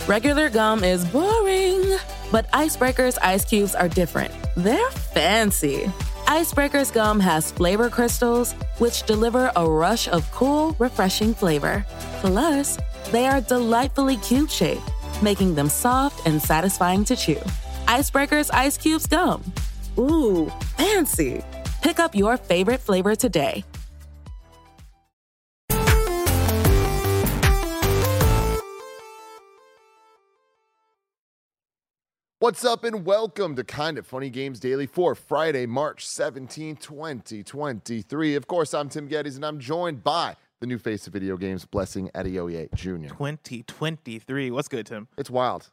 Regular gum is boring, but Icebreaker's ice cubes are different. They're fancy. Icebreaker's gum has flavor crystals, which deliver a rush of cool, refreshing flavor. Plus, they are delightfully cube-shaped, making them soft and satisfying to chew. Icebreaker's Ice Cubes Gum. Ooh, fancy. Pick up your favorite flavor today. What's up and welcome to Kinda Funny Games Daily for Friday, March 17, 2023. Of course, I'm Tim Geddes and I'm joined by the new face of video games, Blessing Adeoye Jr. 2023. What's good, Tim? It's wild.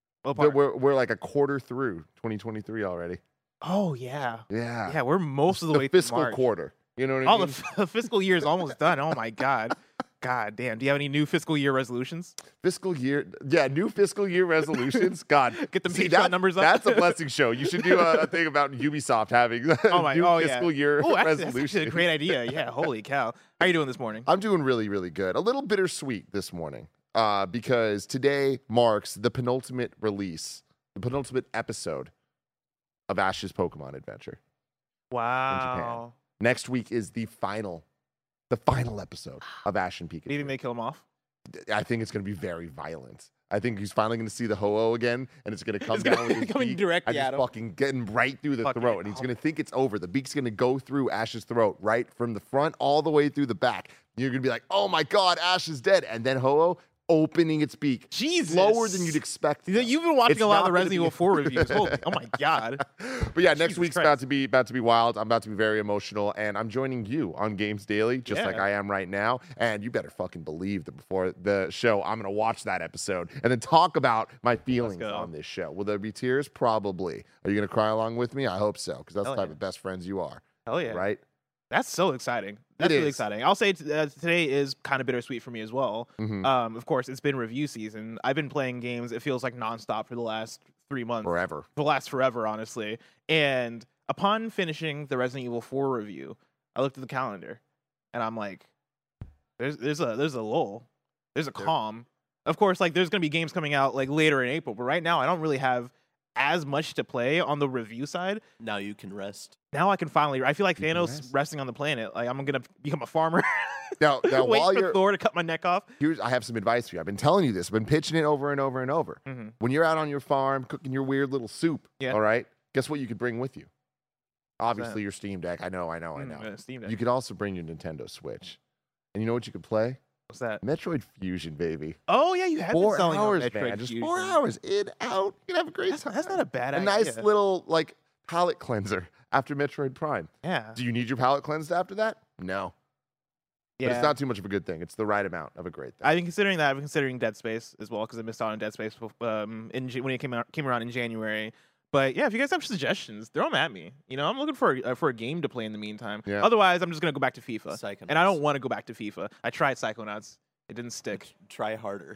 We're like a quarter through 2023 already. Oh, yeah. Yeah. Yeah, we're most of the way through fiscal March. quarter. You know what I mean? The fiscal year is almost done. Oh, my God. God damn. Do you have any new fiscal year resolutions? Fiscal year. Yeah, new fiscal year resolutions. God. Get the Patreon numbers up. That's a Blessing show. You should do a thing about Ubisoft having new fiscal year resolutions. That's actually a great idea. Yeah, holy cow. How are you doing this morning? I'm doing really, really good. A little bittersweet this morning because today marks the penultimate release, the penultimate episode of Ash's Pokemon Adventure. Wow. In Japan. Next week is the final episode of Ash and Pikachu. Do you think they kill him off? I think it's going to be very violent. I think he's finally going to see the Ho-Oh again, and it's going to come down with his beak directly and at just him. fucking getting right through the throat, and he's going to think it's over. The beak's going to go through Ash's throat, right from the front all the way through the back. You're going to be like, oh my God, Ash is dead. And then Ho-Oh opening its beak. Jesus. Slower than you'd expect. You've been watching a lot of the Resident Evil 4 reviews. Oh my God. But yeah, next week's about to be wild. I'm about to be very emotional, and I'm joining you on Games Daily, just like I am right now. And you better fucking believe that before the show, I'm going to watch that episode and then talk about my feelings on this show. Will there be tears? Probably. Are you going to cry along with me? I hope so, because that's the type of best friends you are. Hell yeah. Right? That's so exciting. That's really exciting. I'll say today is kind of bittersweet for me as well. Mm-hmm. Of course, it's been review season. I've been playing games, it feels like nonstop for the last 3 months. Forever, honestly. And upon finishing the Resident Evil 4 review, I looked at the calendar and I'm like, there's a lull. There's a calm. Of course, like there's gonna be games coming out like later in April, but right now I don't really have as much to play on the review side. Now you can rest. Now I can finally. I feel like Thanos resting on the planet. Like I'm gonna become a farmer. Now wait while for Thor to cut my neck off. I have some advice for you. I've been telling you this. I've been pitching it over and over and over. Mm-hmm. When you're out on your farm cooking your weird little soup, all right, guess what you could bring with you? Obviously your Steam Deck. I know. Steam Deck. You could also bring your Nintendo Switch. And you know what you could play? What's that? Metroid Fusion, baby. Oh yeah, you had 4 been selling hours, Metroid man. Just Fusion. 4 hours in, out. You can have a great time. That's not a bad idea. A nice little like palate cleanser after Metroid Prime. Yeah. Do you need your palate cleansed after that? No. Yeah. But it's not too much of a good thing. It's the right amount of a great thing. I've been considering that. I've been considering Dead Space as well because I missed out on Dead Space when it came around in January. But yeah, if you guys have suggestions, throw them at me. You know, I'm looking for a game to play in the meantime. Yeah. Otherwise, I'm just gonna go back to FIFA. Psychonauts. And I don't want to go back to FIFA. I tried Psychonauts. It didn't stick. Try harder.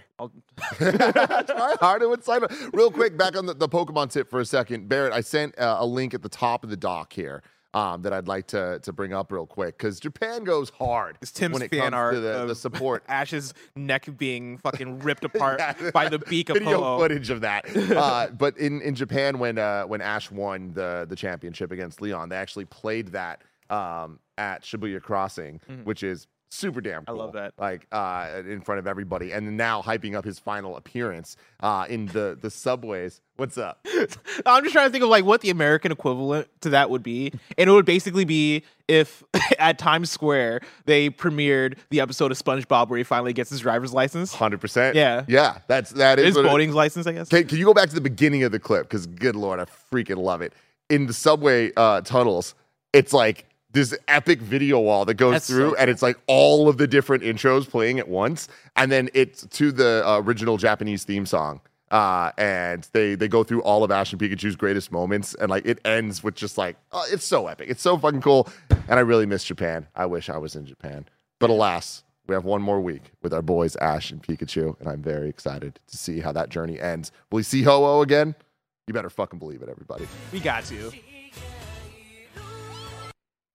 Try harder with Psychonauts. Real quick, back on the Pokemon tip for a second. Barrett, I sent a link at the top of the doc here that I'd like to bring up real quick because Japan goes hard It's Tim's when it fan comes art to the support. Ash's neck being fucking ripped apart by the beak of Video Ho-Oh. footage of that. But in Japan, when Ash won the championship against Leon, they actually played that at Shibuya Crossing, which is super damn cool. I love that. Like in front of everybody, and then now hyping up his final appearance in the subways. What's up? I'm just trying to think of like what the American equivalent to that would be, and it would basically be if at Times Square they premiered the episode of SpongeBob where he finally gets his driver's license. 100%. Yeah. That is his boating license, I guess. Can you go back to the beginning of the clip? Because good Lord, I freaking love it. In the subway tunnels, it's like this epic video wall that goes through, and it's like all of the different intros playing at once, and then it's to the original Japanese theme song. And they go through all of Ash and Pikachu's greatest moments, and like it ends with just like, it's so epic. It's so fucking cool, and I really miss Japan. I wish I was in Japan, but alas, we have one more week with our boys Ash and Pikachu, and I'm very excited to see how that journey ends. Will we see Ho-Oh again? You better fucking believe it, everybody. We got to.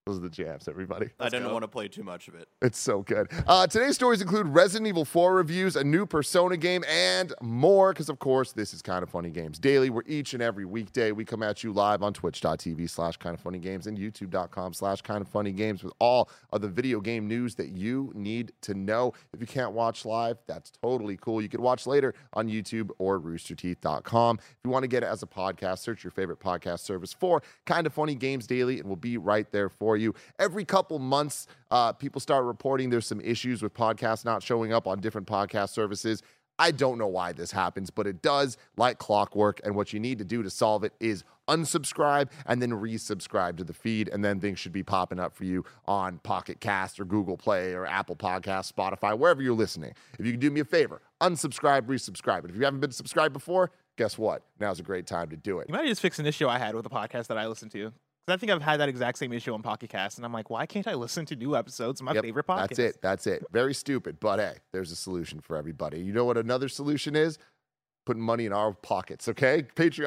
Those are the jams, everybody. I didn't want to play too much of it. It's so good. Today's stories include Resident Evil 4 reviews, a new Persona game, and more, because, of course, this is Kind of Funny Games Daily, where each and every weekday we come at you live on twitch.tv/kindoffunnygames and youtube.com/kindoffunnygames with all of the video game news that you need to know. If you can't watch live, that's totally cool. You can watch later on YouTube or roosterteeth.com. If you want to get it as a podcast, search your favorite podcast service for Kind of Funny Games Daily, and we'll be right there for you. Every couple months, people start reporting there's some issues with podcasts not showing up on different podcast services. I don't know why this happens, but it does, like clockwork. And what you need to do to solve it is unsubscribe and then resubscribe to the feed, and then things should be popping up for you on Pocket Cast or Google Play or Apple Podcasts, Spotify, wherever you're listening. If you can do me a favor, unsubscribe, resubscribe. And if you haven't been subscribed before, guess what? Now's a great time to do it. You might just fix an issue I had with a podcast that I listened to. I think I've had that exact same issue on Pocket Cast, and I'm like, why can't I listen to new episodes of my favorite podcast? That's it. Very stupid, but hey, there's a solution for everybody. You know what another solution is? Putting money in our pockets, okay?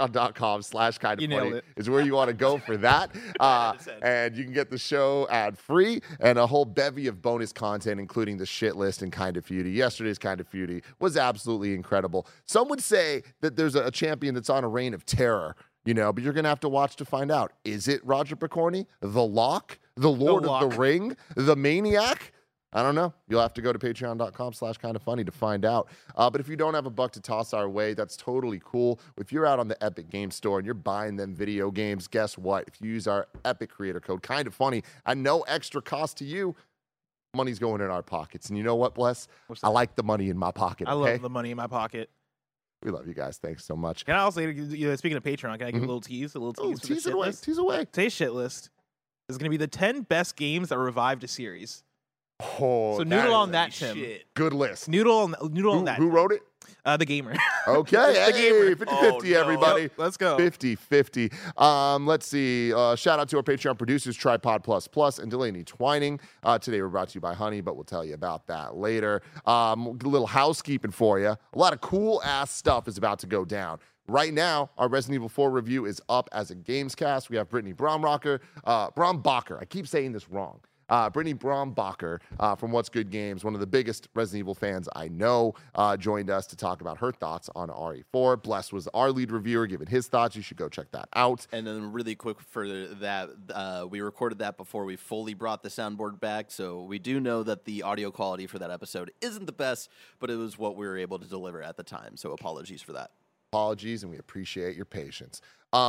Patreon.com/kindoffunny is where you want to go for that. And you can get the show ad-free and a whole bevy of bonus content, including the shit list and Kind of Feudy. Yesterday's Kind of Feudy was absolutely incredible. Some would say that there's a champion that's on a reign of terror, but you're going to have to watch to find out. Is it Roger Picorni, the Lock, the Lord of the Ring, the Maniac? I don't know. You'll have to go to patreon.com/kindoffunny to find out. But if you don't have a buck to toss our way, that's totally cool. If you're out on the Epic Game Store and you're buying them video games, guess what? If you use our Epic creator code, Kind of Funny, at no extra cost to you, money's going in our pockets. And you know what, Bless? I like the money in my pocket. I love the money in my pocket. We love you guys. Thanks so much. Can I also, speaking of Patreon, can I give a little tease? A little tease for the shit list? Tease away. Today's shit list is going to be the 10 best games that revived a series. Oh, so noodle on that, Tim. Good list. Noodle on that. Who wrote it? The Gamer. Okay, hey, 50-50, everybody. Yep, let's go. 50-50. Let's see. Shout out to our Patreon producers, Tripod Plus and Delaney Twining. Today we're brought to you by Honey, but we'll tell you about that later. A little housekeeping for you. A lot of cool-ass stuff is about to go down. Right now, our Resident Evil 4 review is up as a Gamescast. We have Brittany Brombacher. I keep saying this wrong. Brittany Brombacher from What's Good Games, one of the biggest Resident Evil fans I know, joined us to talk about her thoughts on RE4. Bless was our lead reviewer, giving his thoughts. You should go check that out. And then really quick for that, we recorded that before we fully brought the soundboard back, so we do know that the audio quality for that episode isn't the best, but it was what we were able to deliver at the time, so apologies for that. Apologies, and we appreciate your patience.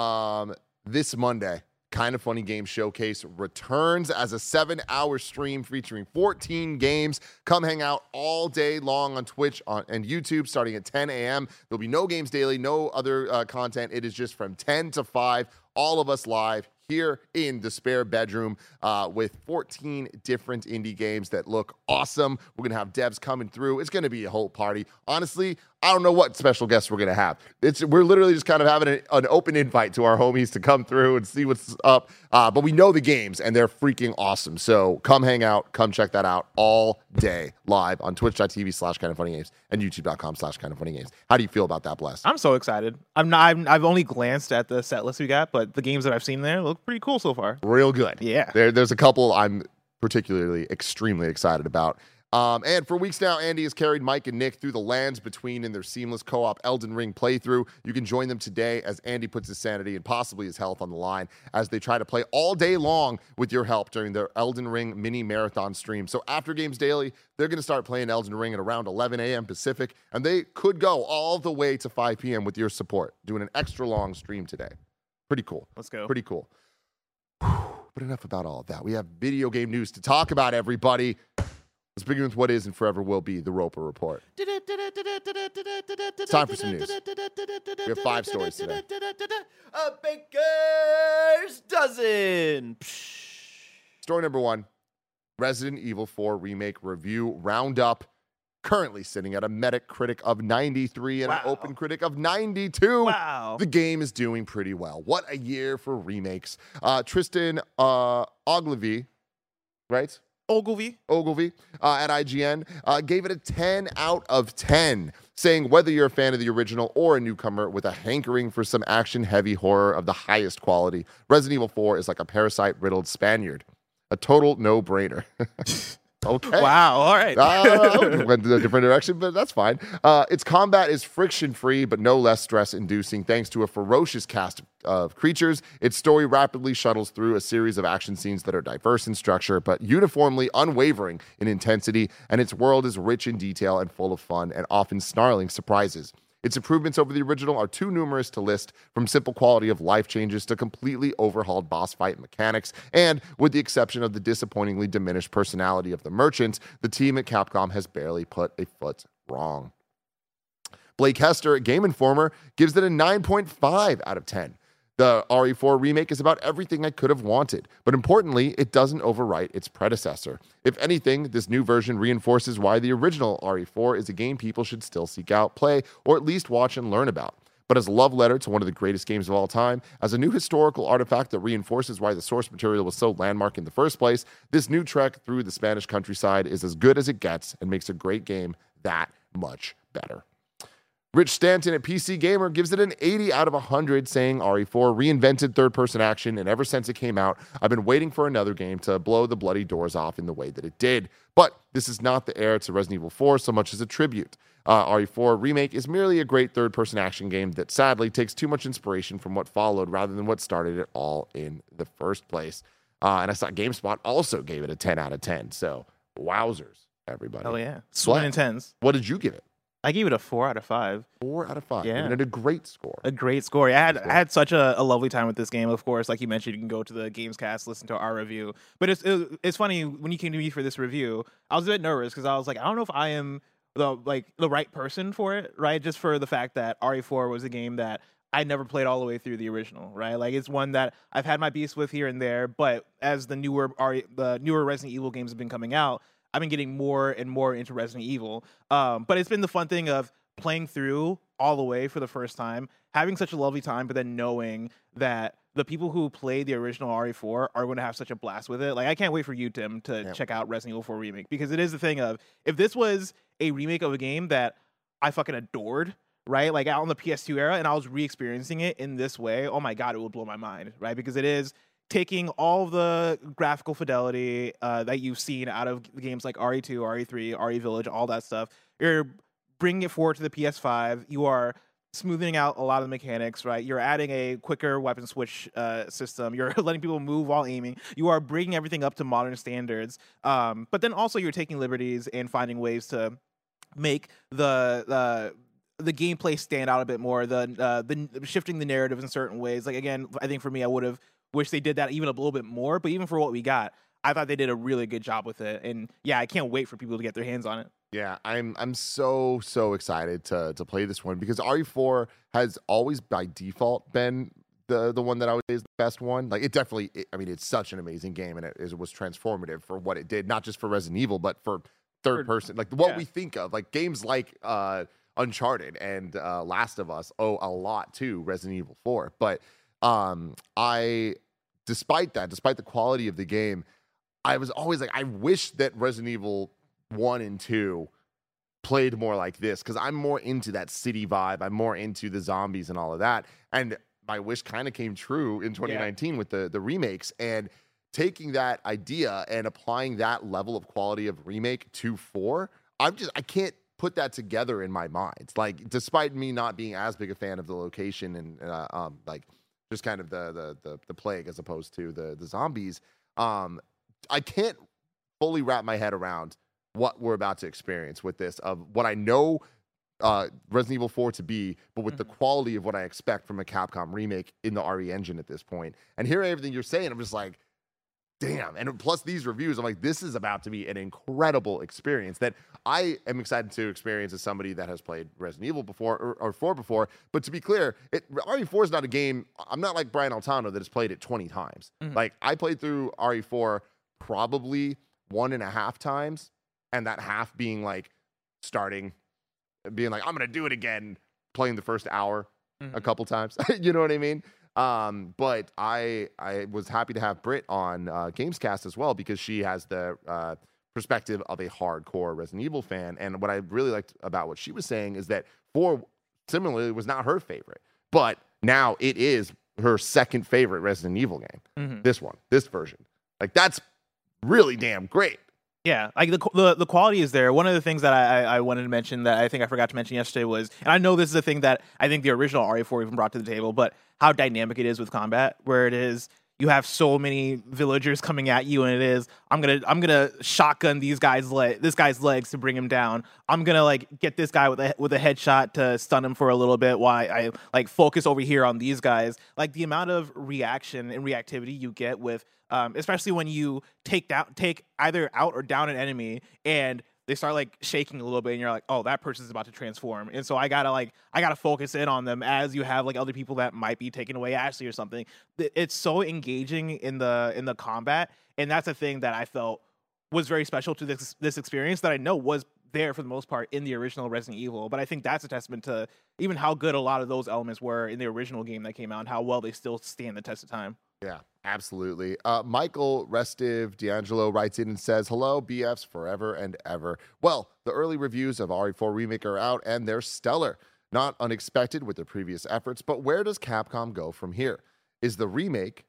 This Monday, Kind of Funny Games Showcase returns as a 7-hour stream featuring 14 games. Come hang out all day long on Twitch and YouTube starting at 10 a.m. There'll be no games daily, no other content. It is just from 10 to 5, all of us live here in the spare bedroom with 14 different indie games that look awesome. We're going to have devs coming through. It's going to be a whole party. Honestly, I don't know what special guests we're going to have. We're literally just kind of having an open invite to our homies to come through and see what's up. But we know the games, and they're freaking awesome. So come hang out. Come check that out all day live on twitch.tv/kindoffunnygames and youtube.com/kindoffunnygames. How do you feel about that, Bless? I'm so excited. I've only glanced at the set list we got, but the games that I've seen there look pretty cool so far. Real good. Yeah. There's a couple I'm particularly extremely excited about. And for weeks now, Andy has carried Mike and Nick through the lands between in their seamless co-op Elden Ring playthrough. You can join them today as Andy puts his sanity and possibly his health on the line as they try to play all day long with your help during their Elden Ring mini marathon stream. So after Games Daily, they're going to start playing Elden Ring at around 11 a.m. Pacific, and they could go all the way to 5 p.m. with your support, doing an extra long stream today. Pretty cool. Let's go. Pretty cool. But enough about all of that. We have video game news to talk about, everybody. Let's begin with what is and forever will be the Roper Report. It's time for some news. We have 5 stories today. A baker's dozen. Story number 1, Resident Evil 4 Remake Review Roundup. Currently sitting at a Metacritic of 93 and an Open Critic of 92. Wow. The game is doing pretty well. What a year for remakes. Tristan Ogilvie, right? Ogilvie at IGN gave it a 10 out of 10, saying whether you're a fan of the original or a newcomer with a hankering for some action-heavy horror of the highest quality, Resident Evil 4 is like a parasite-riddled Spaniard. A total no-brainer. Okay. Wow. All right. Went in a different direction, but that's fine. Its combat is friction-free, but no less stress-inducing thanks to a ferocious cast of creatures. Its story rapidly shuttles through a series of action scenes that are diverse in structure, but uniformly unwavering in intensity, and its world is rich in detail and full of fun and often snarling surprises. Its improvements over the original are too numerous to list, from simple quality of life changes to completely overhauled boss fight mechanics, and with the exception of the disappointingly diminished personality of the merchants, the team at Capcom has barely put a foot wrong. Blake Hester at Game Informer gives it a 9.5 out of 10. The RE4 remake is about everything I could have wanted, but importantly, it doesn't overwrite its predecessor. If anything, this new version reinforces why the original RE4 is a game people should still seek out, play, or at least watch and learn about. But as a love letter to one of the greatest games of all time, as a new historical artifact that reinforces why the source material was so landmark in the first place, this new trek through the Spanish countryside is as good as it gets and makes a great game that much better. Rich Stanton at PC Gamer gives it an 80 out of 100, saying RE4 reinvented third-person action, and ever since it came out, I've been waiting for another game to blow the bloody doors off in the way that it did. But this is not the heir to Resident Evil 4 so much as a tribute. RE4 Remake is merely a great third-person action game that sadly takes too much inspiration from what followed rather than what started it all in the first place. And I saw GameSpot also gave it a 10 out of 10, so wowzers, everybody. Oh, yeah. Swing and tens. What did you give it? I gave it a 4 out of 5. 4 out of 5. Yeah. And it a great score. A great score. I had such a lovely time with this game. Of course, like you mentioned, you can go to the Gamescast, listen to our review. But it's funny, when you came to me for this review, I was a bit nervous because I was like, I don't know if I am the right person for it, right? Just for the fact that RE4 was a game that I never played all the way through the original, right? Like, it's one that I've had my beefs with here and there, but as the newer Resident Evil games have been coming out, I've been getting more and more into Resident Evil. But it's been the fun thing of playing through all the way for the first time, having such a lovely time, but then knowing that the people who played the original RE4 are going to have such a blast with it. Like, I can't wait for you, Tim, to check out Resident Evil 4 Remake, because it is the thing of, if this was a remake of a game that I fucking adored, right? Like, out on the PS2 era, and I was re-experiencing it in this way, oh my God, it would blow my mind, right? Because it is taking all the graphical fidelity that you've seen out of games like RE2, RE3, RE Village, all that stuff. You're bringing it forward to the PS5. You are smoothing out a lot of the mechanics, right? You're adding a quicker weapon switch system. You're letting people move while aiming. You are bringing everything up to modern standards. But then also you're taking liberties and finding ways to make the gameplay stand out a bit more. The shifting the narrative in certain ways. Like, again, I think for me, I would have wished they did that even a little bit more. But even for what we got, I thought they did a really good job with it. And yeah, I can't wait for people to get their hands on it. Yeah, I'm so excited to play this one, because RE4 has always by default been the one that I would say is the best one. Like, it definitely, it's such an amazing game, and it was transformative for what it did, not just for Resident Evil, but for third person. Like, what we think of, like games like Uncharted and Last of Us owe a lot to Resident Evil 4. But despite the quality of the game, I was always like, I wish that Resident Evil 1 and 2 played more like this, because I'm more into that city vibe. I'm more into the zombies and all of that. And my wish kind of came true in 2019 with the remakes, and taking that idea and applying that level of quality of remake to 4. I can't put that together in my mind. Like, despite me not being as big a fan of the location and like just kind of the plague as opposed to the zombies, I can't fully wrap my head around what we're about to experience with this, of what I know Resident Evil 4 to be, but with the quality of what I expect from a Capcom remake in the RE engine at this point. And hearing everything you're saying, I'm just like, damn. And plus these reviews, I'm like, this is about to be an incredible experience that I am excited to experience as somebody that has played Resident Evil before, or 4 before. But to be clear, RE4 is not a game, I'm not like Brian Altano that has played it 20 times. Like, I played through RE4 probably 1.5 times, and that half being like being like, I'm going to do it again, playing the first hour a couple times. You know what I mean? But I was happy to have Britt on Gamescast as well, because she has the perspective of a hardcore Resident Evil fan. And what I really liked about what she was saying is that 4 similarly was not her favorite, but now it is her second favorite Resident Evil game. This version. Like, that's really damn great. Yeah, like the quality is there. One of the things that I wanted to mention that I think I forgot to mention yesterday was, and I know this is a thing that I think the original RE4 even brought to the table, but how dynamic it is with combat, where it is you have so many villagers coming at you, and it is I'm gonna shotgun this guy's legs to bring him down. I'm gonna like get this guy with a headshot to stun him for a little bit while I like focus over here on these guys. Like the amount of reaction and reactivity you get with, especially when you take either out or down an enemy and they start like shaking a little bit and you're like, oh, that person's about to transform. And so I gotta focus in on them as you have like other people that might be taking away Ashley or something. It's so engaging in the combat. And that's a thing that I felt was very special to this experience that I know was there for the most part in the original Resident Evil. But I think that's a testament to even how good a lot of those elements were in the original game that came out and how well they still stand the test of time. Yeah, absolutely. Michael Restive D'Angelo writes in and says, hello, BFs forever and ever. Well, the early reviews of RE4 Remake are out, and they're stellar. Not unexpected with their previous efforts, but where does Capcom go from here? Is the remake,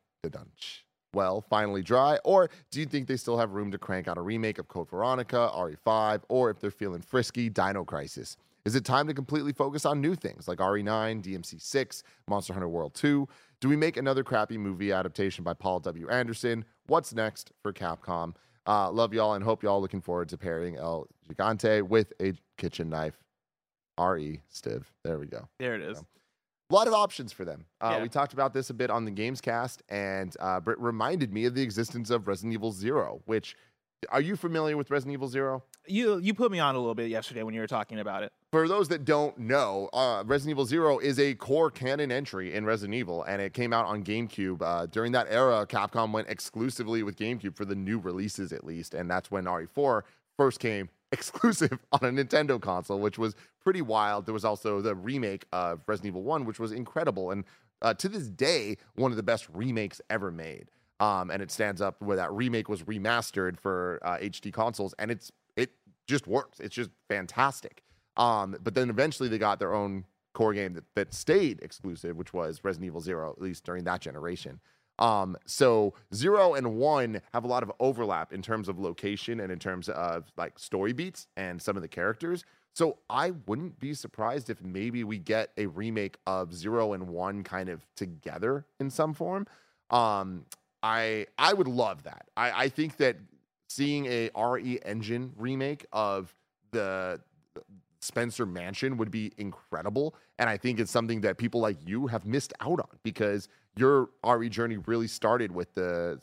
finally dry, or do you think they still have room to crank out a remake of Code Veronica, RE5, or if they're feeling frisky, Dino Crisis? Is it time to completely focus on new things like RE9, DMC6, Monster Hunter World 2? Do we make another crappy movie adaptation by Paul W. Anderson? What's next for Capcom? Love y'all and hope y'all looking forward to pairing El Gigante with a kitchen knife. R.E. Stiv. There we go. There it is. A lot of options for them. Yeah. We talked about this a bit on the Gamescast, and Britt reminded me of the existence of Resident Evil 0, which... Are you familiar with Resident Evil 0? You put me on a little bit yesterday when you were talking about it. For those that don't know, Resident Evil 0 is a core canon entry in Resident Evil, and it came out on GameCube. During that era, Capcom went exclusively with GameCube for the new releases, at least, and that's when RE4 first came exclusive on a Nintendo console, which was pretty wild. There was also the remake of Resident Evil 1, which was incredible, and to this day, one of the best remakes ever made. And it stands up where that remake was remastered for HD consoles, and it just works. It's just fantastic. But then eventually they got their own core game that stayed exclusive, which was Resident Evil 0, at least during that generation. So 0 and 1 have a lot of overlap in terms of location and in terms of like story beats and some of the characters. So I wouldn't be surprised if maybe we get a remake of 0 and 1 kind of together in some form. I would love that. I think that seeing a RE Engine remake of the Spencer Mansion would be incredible. And I think it's something that people like you have missed out on because your RE journey really started with the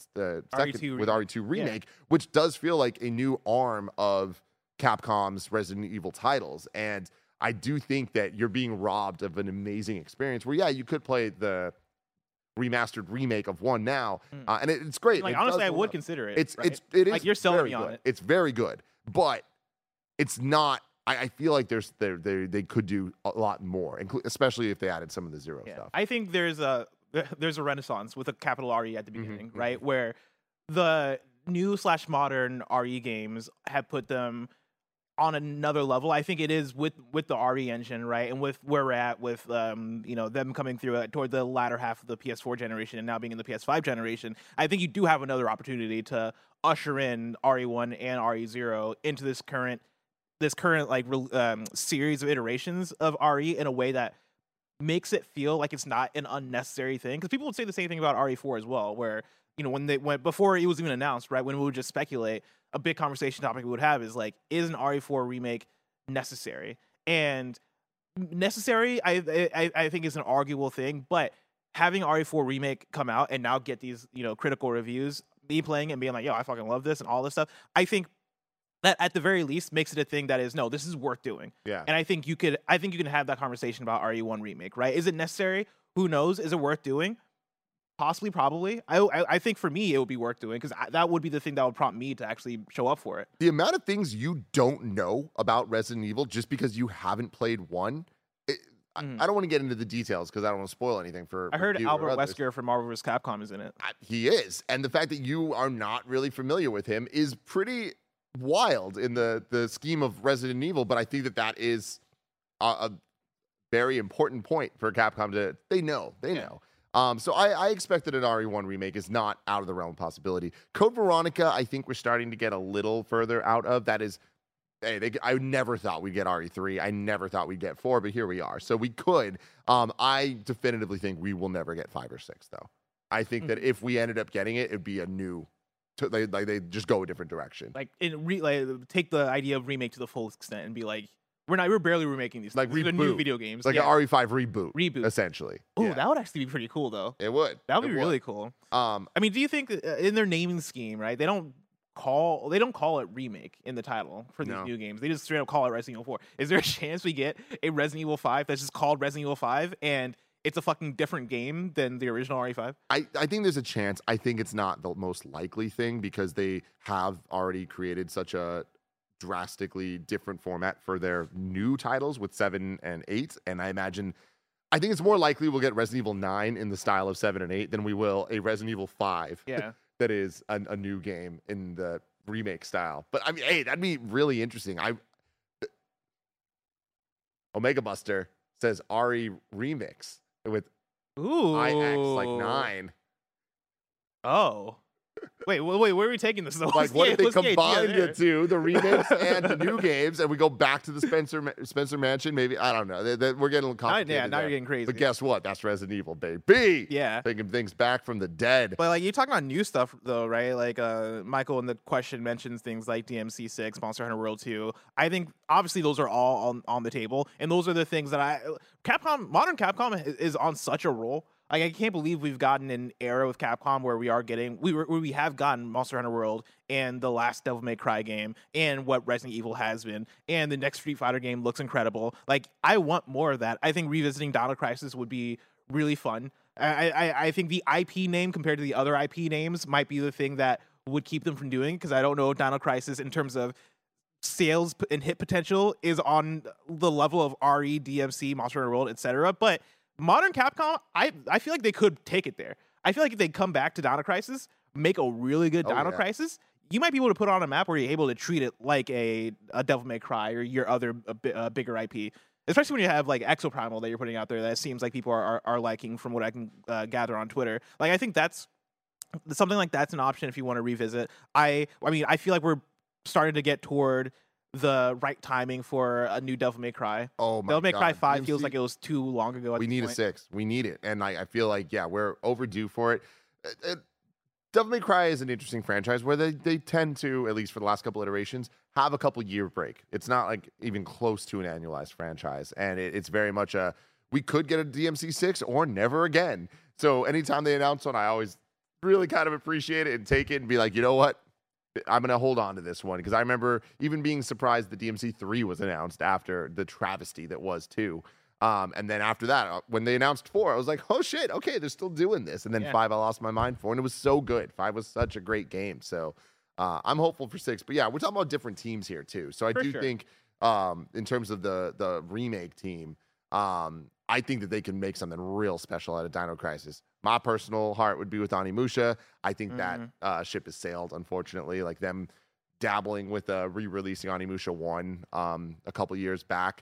RE2 remake, which does feel like a new arm of Capcom's Resident Evil titles. And I do think that you're being robbed of an amazing experience where, yeah, you could play the remastered remake of 1 now, and it's great. Like, honestly, I would consider it. It is like you're selling me on it. It's very good, but it's not. I feel like they could do a lot more, especially if they added some of the 0 stuff. I think there's a renaissance with a capital RE at the beginning, right? Where the new / modern RE games have put them on another level. I think it is with the RE engine, right? And with where we're at with them coming through toward the latter half of the PS4 generation and now being in the PS5 generation, I think you do have another opportunity to usher in RE1 and RE0 into this current like series of iterations of RE in a way that makes it feel like it's not an unnecessary thing. Because people would say the same thing about RE4 as well, where when before it was even announced, right? When we would just speculate, a big conversation topic we would have is like, is an RE4 remake necessary? And necessary, I think is an arguable thing, but having RE4 remake come out and now get these, critical reviews, me playing it and being like, yo, I fucking love this and all this stuff, I think that at the very least makes it a thing that is, no, this is worth doing. Yeah. And I think you can have that conversation about RE1 remake, right? Is it necessary? Who knows? Is it worth doing? Possibly, probably. I think for me, it would be worth doing because that would be the thing that would prompt me to actually show up for it. The amount of things you don't know about Resident Evil just because you haven't played 1, I don't want to get into the details because I don't want to spoil anything for. I heard Albert Wesker from Marvel vs. Capcom is in it. He is, and the fact that you are not really familiar with him is pretty wild in the scheme of Resident Evil. But I think that is a very important point for Capcom to. They know. So I expect that an RE1 remake is not out of the realm of possibility. Code Veronica, I think we're starting to get a little further out of. That is, I never thought we'd get RE3. I never thought we'd get 4, but here we are. So we could. I definitively think we will never get 5 or 6, though. I think that if we ended up getting it, it'd be a new. They just go a different direction. Take the idea of remake to the full extent and be like, we're barely remaking these like things. New video games, like an RE5 reboot, essentially. Oh, that would actually be pretty cool, though. It would. That would be really cool. I mean, do you think in their naming scheme, right? They don't call it remake in the title for these new games. They just straight up call it Resident Evil 4. Is there a chance we get a Resident Evil 5 that's just called Resident Evil 5 and it's a fucking different game than the original RE5? I think there's a chance. I think it's not the most likely thing because they have already created such a drastically different format for their new titles with 7 and 8. And I think it's more likely we'll get Resident Evil 9 in the style of 7 and 8 than we will a Resident Evil 5 that is a new game in the remake style. But I mean, hey, that'd be really interesting. Omega Buster says RE remix with IX like 9. Oh. Wait, where are we taking this? Like, what if they combine the two, the remakes and the new games, and we go back to the Spencer Mansion? Maybe, I don't know. We're getting a little complicated. Now you're getting crazy. But guess what? That's Resident Evil, baby. Yeah. Taking things back from the dead. But, like, you're talking about new stuff, though, right? Like, Michael in the question mentions things like DMC 6, Monster Hunter World 2. I think, obviously, those are all on the table. And those are the things that modern Capcom is on such a roll. Like, I can't believe we've gotten an era with Capcom where we have gotten Monster Hunter World and the last Devil May Cry game and what Resident Evil has been, and the next Street Fighter game looks incredible. Like, I want more of that. I think revisiting Dino Crisis would be really fun. I think the IP name compared to the other IP names might be the thing that would keep them from doing, because I don't know Dino Crisis in terms of sales and hit potential is on the level of RE, DMC, Monster Hunter World, etc. But modern Capcom, I feel like they could take it there. I feel like if they come back to Dino Crisis, make a really good Dino Crisis, you might be able to put on a map where you're able to treat it like a Devil May Cry or your other bigger IP. Especially when you have like Exoprimal that you're putting out there that seems like people are liking from what I can gather on Twitter. Like, I think that's something like that's an option if you want to revisit. I mean, I feel like we're starting to get toward the right timing for a new Devil May Cry. Oh my God. Devil May Cry 5 feels like it was too long ago. We need a 6. We need it. And I feel like, we're overdue for it. Devil May Cry is an interesting franchise where they tend to, at least for the last couple iterations, have a couple year break. It's not like even close to an annualized franchise. And it's very much we could get a DMC 6 or never again. So anytime they announce one, I always really kind of appreciate it and take it and be like, you know what? I'm going to hold on to this one, because I remember even being surprised the DMC 3 was announced after the travesty that was 2. And then after that, when they announced 4, I was like, oh shit, okay, they're still doing this. And then 5, I lost my mind for, and it was so good. 5 was such a great game. So I'm hopeful for 6. But we're talking about different teams here too. So I think in terms of the remake team, I think that they can make something real special out of Dino Crisis. My personal heart would be with Onimusha. I think that ship has sailed, unfortunately. Like, them dabbling with re-releasing Onimusha 1 a couple years back.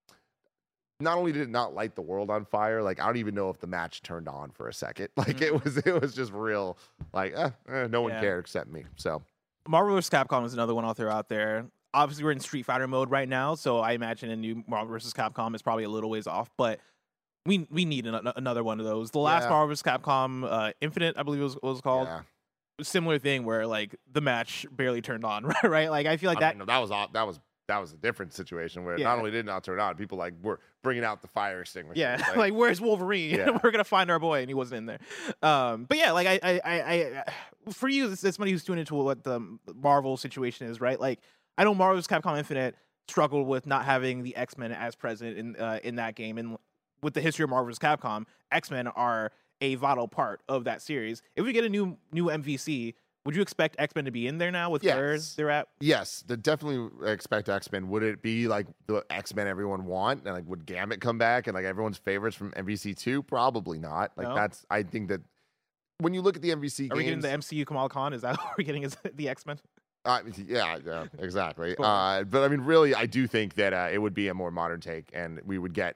Not only did it not light the world on fire, like, I don't even know if the match turned on for a second. Like, it was just real, like, no one cared except me. So Marvel vs. Capcom is another one out there. Obviously, we're in Street Fighter mode right now, so I imagine a new Marvel vs. Capcom is probably a little ways off, but we need another one of those. The last Marvel vs. Capcom, Infinite, I believe it was called. Yeah. Similar thing where, like, the match barely turned on, right? Like, I feel like that was a different situation where not only did it not turn on, people like were bringing out the fire extinguisher. Yeah, like where's Wolverine? Yeah. We're gonna find our boy, and he wasn't in there. But yeah, like I for you, as somebody who's tuned into what the Marvel situation is, right? Like, I know Marvel vs. Capcom Infinite struggled with not having the X-Men as present in that game, and with the history of Marvel vs. Capcom, X-Men are a vital part of that series. If we get a new MVC, would you expect X-Men to be in there now with where they're at? Yes, definitely expect X-Men. Would it be like the X-Men everyone want? And like, would Gambit come back and like everyone's favorites from MVC2? Probably not. Like, I think that when you look at the MVC games... Are we getting the MCU Kamala Khan? Is that what we're getting is the X-Men? Yeah, exactly. But I mean, really, I do think that it would be a more modern take, and we would get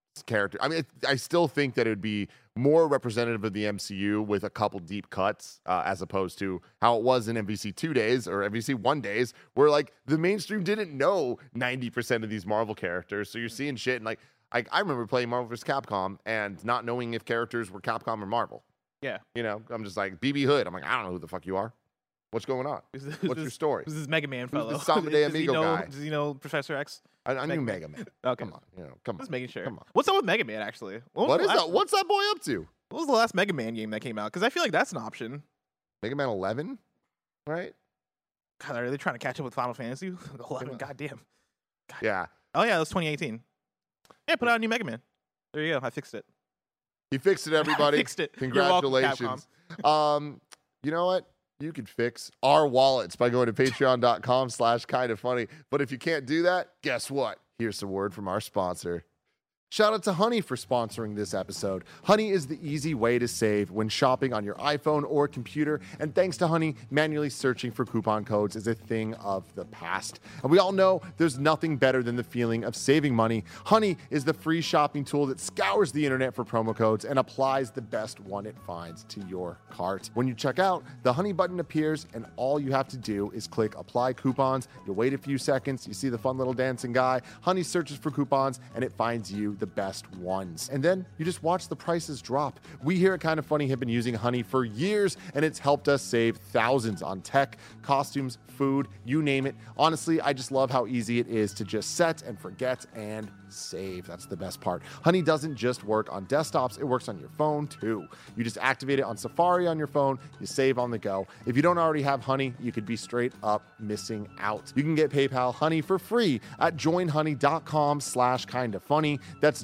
character. I mean, I still think that it would be more representative of the MCU with a couple deep cuts as opposed to how it was in MVC 2 days or MVC 1 days where like the mainstream didn't know 90% of these Marvel characters. So you're seeing shit and like I remember playing Marvel vs. Capcom and not knowing if characters were Capcom or Marvel. Yeah. You know, I'm just like, BB Hood. I'm like, I don't know who the fuck you are. What's going on? What's your story? Who's this Mega Man fellow? Who's the Samade Amigo guy? Does he know Professor X? I knew Mega Man. Okay. Come on. You know, come on. Just making sure. Come on. What's up with Mega Man, actually? What's that boy up to? What was the last Mega Man game that came out? Because I feel like that's an option. Mega Man 11? Right? God, are they trying to catch up with Final Fantasy? 11, goddamn. God. Yeah. Oh, yeah, that was 2018. Yeah, put out a new Mega Man. There you go. I fixed it. You fixed it, everybody. Fixed it. Congratulations. You know what? You could fix our wallets by going to patreon.com/kindafunny. But if you can't do that, guess what? Here's a word from our sponsor. Shout out to Honey for sponsoring this episode. Honey is the easy way to save when shopping on your iPhone or computer. And thanks to Honey, manually searching for coupon codes is a thing of the past. And we all know there's nothing better than the feeling of saving money. Honey is the free shopping tool that scours the internet for promo codes and applies the best one it finds to your cart. When you check out, the Honey button appears and all you have to do is click apply coupons. You'll wait a few seconds. You see the fun little dancing guy. Honey searches for coupons and it finds you the best ones. And then you just watch the prices drop. We here at Kinda Funny have been using Honey for years, and it's helped us save thousands on tech, costumes, food, you name it. Honestly, I just love how easy it is to just set and forget and save. That's the best part. Honey doesn't just work on desktops, it works on your phone too. You just activate it on Safari on your phone, you save on the go. If you don't already have Honey, you could be straight up missing out. You can get PayPal Honey for free at joinhoney.com/kindafunny. That's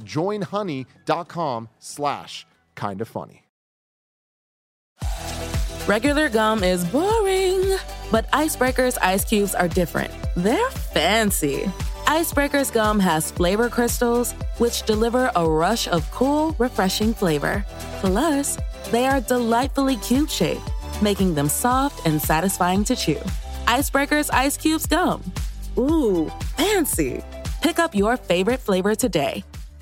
joinhoney.com/kindafunny. Regular gum is boring, but Icebreaker's ice cubes are different. They're fancy. Icebreaker's gum has flavor crystals, which deliver a rush of cool, refreshing flavor. Plus, they are delightfully cube-shaped, making them soft and satisfying to chew. Icebreaker's ice cubes gum. Ooh, fancy. Pick up your favorite flavor today.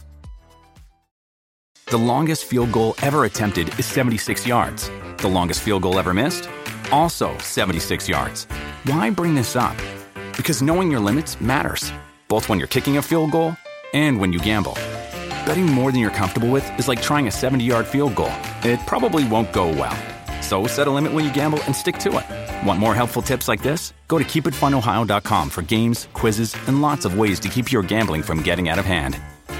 The longest field goal ever attempted is 76 yards. The longest field goal ever missed? Also 76 yards. Why bring this up? Because knowing your limits matters, both when you're kicking a field goal and when you gamble. Betting more than you're comfortable with is like trying a 70-yard field goal. It probably won't go well. So set a limit when you gamble and stick to it. Want more helpful tips like this? Go to keepitfunohio.com for games, quizzes, and lots of ways to keep your gambling from getting out of hand.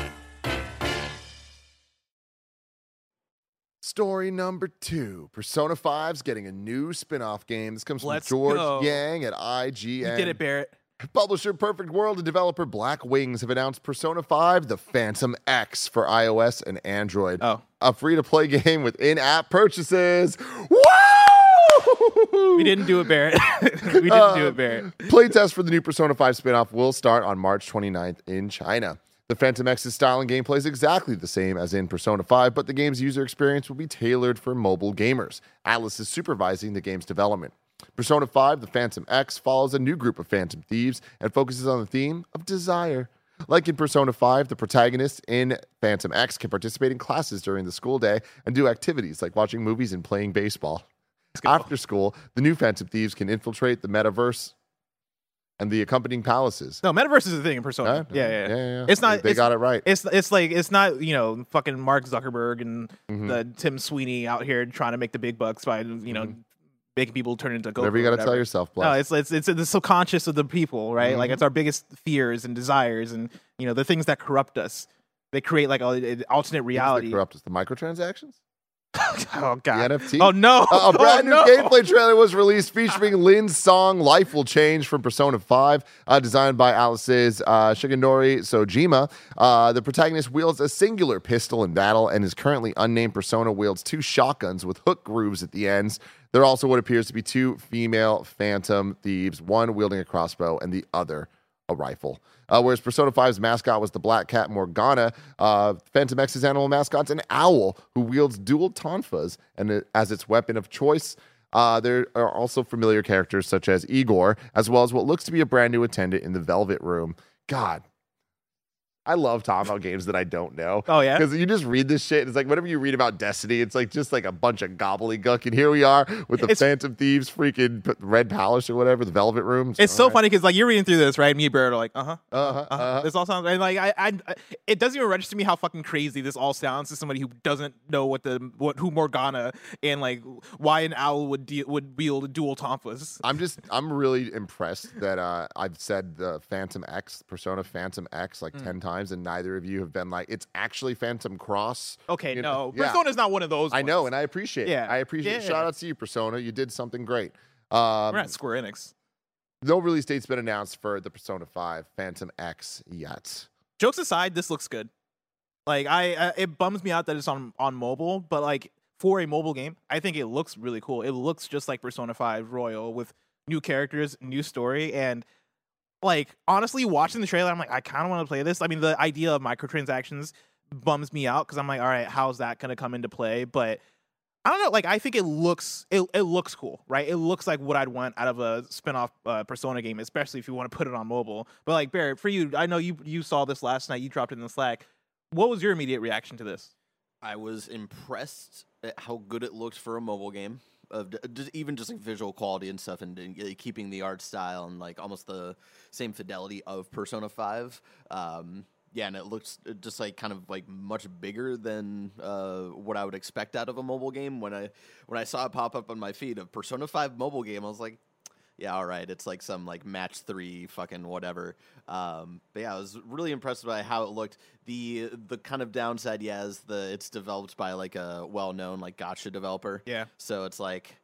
Story number 2. Persona 5's getting a new spin-off game. This comes from George go. Yang at IGN. You did it, Barrett. Publisher Perfect World and developer Black Wings have announced Persona 5 The Phantom X for iOS and Android. Oh. A free-to-play game with in-app purchases. Woo! We didn't do it, Barrett. We didn't do it, Barrett. Playtest for the new Persona 5 spin-off will start on March 29th in China. The Phantom X's style and gameplay is exactly the same as in Persona 5, but the game's user experience will be tailored for mobile gamers. Atlus is supervising the game's development. Persona 5, The Phantom X, follows a new group of phantom thieves and focuses on the theme of desire. Like in Persona 5, the protagonists in Phantom X can participate in classes during the school day and do activities like watching movies and playing baseball. After school, the new phantom thieves can infiltrate the metaverse and the accompanying palaces. No, metaverse is a thing in Persona. Yeah. It's not. They got it right. It's like it's not fucking Mark Zuckerberg and the Tim Sweeney out here trying to make the big bucks by making people turn into Goku. Whatever you got to tell yourself, Bless. No, it's the subconscious of the people, right? Like it's our biggest fears and desires, and the things that corrupt us. They create like an alternate reality. Corrupt us. The microtransactions. Oh god. The NFT? Oh no. A brand new gameplay trailer was released featuring Lynn's song Life Will Change from Persona 5, designed by Alice's Shigenori Sojima. The protagonist wields a singular pistol in battle, and his currently unnamed persona wields 2 shotguns with hook grooves at the ends. There are also what appears to be 2 female phantom thieves, one wielding a crossbow and the other a rifle. Whereas Persona 5's mascot was the black cat Morgana, Phantom X's animal mascot's an owl who wields dual tonfas and as its weapon of choice. There are also familiar characters such as Igor, as well as what looks to be a brand new attendant in the Velvet Room. God, I love talking about games that I don't know. Oh, yeah? Because you just read this shit. It's like whenever you read about Destiny, it's like just like a bunch of gobbledygook. And here we are with the Phantom Thieves freaking Red Palace or whatever, the Velvet Room. It's so funny because like you're reading through this, right? Me and Barrett are like, This all sounds, and like I it doesn't even register to me how fucking crazy this all sounds to somebody who doesn't know who Morgana and like why an owl would wield dual tonfas. I'm really impressed that I've said the Persona Phantom X like 10 times. And neither of you have been like, it's actually Phantom Cross. Okay, no. Persona's not one of those I ones. know, and I appreciate it. I appreciate it. Shout out to you, Persona. You did something great. We're at Square Enix. No release date's been announced for the Persona 5 Phantom X yet. Jokes aside, this looks good. Like, it bums me out that it's on mobile, but like, for a mobile game, I think it looks really cool. It looks just like Persona 5 Royal with new characters, new story, and like, honestly, watching the trailer, I'm like, I kind of want to play this. I mean, the idea of microtransactions bums me out because I'm like, all right, how's that going to come into play? But I don't know. Like, I think it looks cool, right? It looks like what I'd want out of a spinoff Persona game, especially if you want to put it on mobile. But like, Barrett, for you, I know you saw this last night. You dropped it in the Slack. What was your immediate reaction to this? I was impressed at how good it looked for a mobile game. Of even just like visual quality and stuff, and keeping the art style and like almost the same fidelity of Persona 5. And it looks just like kind of like much bigger than what I would expect out of a mobile game. When I saw it pop up on my feed of Persona 5 mobile game, I was like, yeah, all right, it's like some like match 3 fucking whatever. But yeah, I was really impressed by how it looked. The kind of downside, is it's developed by like a well-known like gacha developer. Yeah. So it's like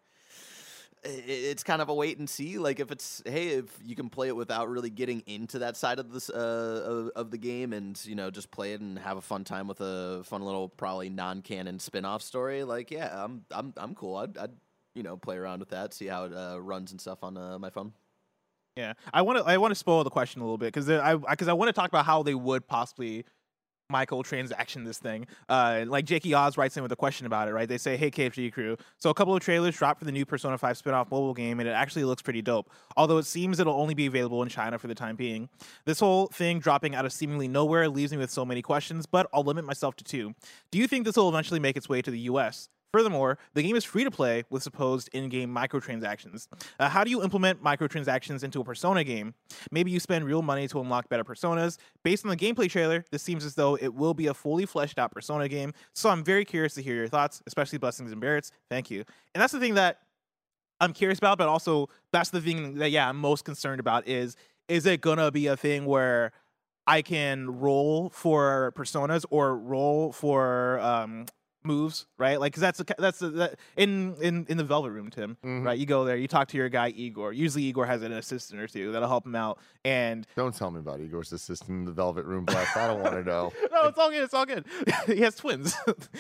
it's kind of a wait and see. Like if you can play it without really getting into that side of this of the game, and just play it and have a fun time with a fun little probably non-canon spin-off story. Like I'm cool. I'd play around with that, see how it runs and stuff on my phone. Yeah, I want to spoil the question a little bit because I want to talk about how they would possibly microtransaction this thing. Like Jakey Oz writes in with a question about it, right? They say, hey, KFG crew. So a couple of trailers dropped for the new Persona 5 spin-off mobile game, and it actually looks pretty dope. Although it seems it'll only be available in China for the time being. This whole thing dropping out of seemingly nowhere leaves me with so many questions, but I'll limit myself to 2. Do you think this will eventually make its way to the US? Furthermore, the game is free to play with supposed in-game microtransactions. How do you implement microtransactions into a Persona game? Maybe you spend real money to unlock better Personas. Based on the gameplay trailer, this seems as though it will be a fully fleshed out Persona game. So I'm very curious to hear your thoughts, especially Blessings and Barrett's. Thank you. And that's the thing that I'm curious about, but also that's the thing that, I'm most concerned about is it going to be a thing where I can roll for Personas or roll for moves, right? Like, because that's in the Velvet Room, Tim, right? You go there, you talk to your guy Igor. Usually Igor has an assistant or two that'll help him out. And don't tell me about Igor's assistant in the Velvet Room, Bless. I don't want to know. No, it's all good. It's all good. He has twins.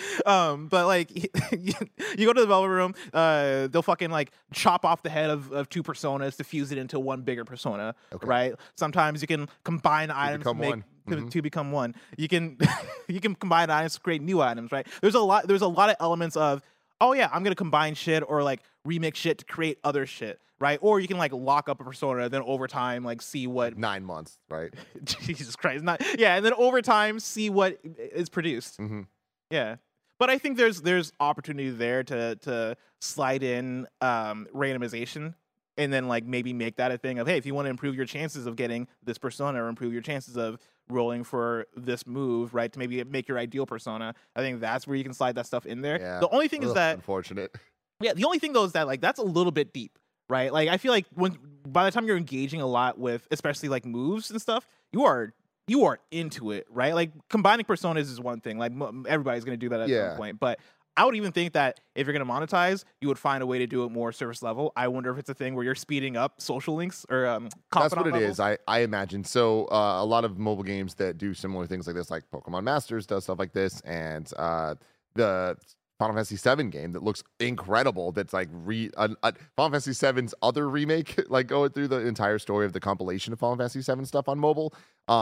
But like, you go to the Velvet Room, they'll fucking like chop off the head of 2 personas to fuse it into one bigger persona, right? Sometimes you can combine items to make to become one. You can combine items to create new items, right? There's a lot of elements of, oh yeah, I'm gonna combine shit or like remix shit to create other shit, right? Or you can like lock up a persona, then over time like see what 9 months, right? Jesus Christ, and then over time see what is produced. Yeah. But I think there's opportunity there to slide in randomization. And then like maybe make that a thing of, hey, if you want to improve your chances of getting this persona or improve your chances of rolling for this move, right, to maybe make your ideal persona, I think that's where you can slide that stuff in there. Yeah. The only thing is that unfortunate. Yeah, the only thing though is that like that's a little bit deep, right? Like I feel like by the time you're engaging a lot with especially like moves and stuff, you are into it, right? Like combining personas is one thing. Like everybody's going to do that at some point, but I would even think that if you're going to monetize, you would find a way to do it more surface level. I wonder if it's a thing where you're speeding up social links or that's what it levels. is. I imagine. So a lot of mobile games that do similar things like this, like Pokemon Masters does stuff like this, and the Final Fantasy VII game that looks incredible. That's like Final Fantasy VII's other remake, like going through the entire story of the compilation of Final Fantasy VII stuff on mobile.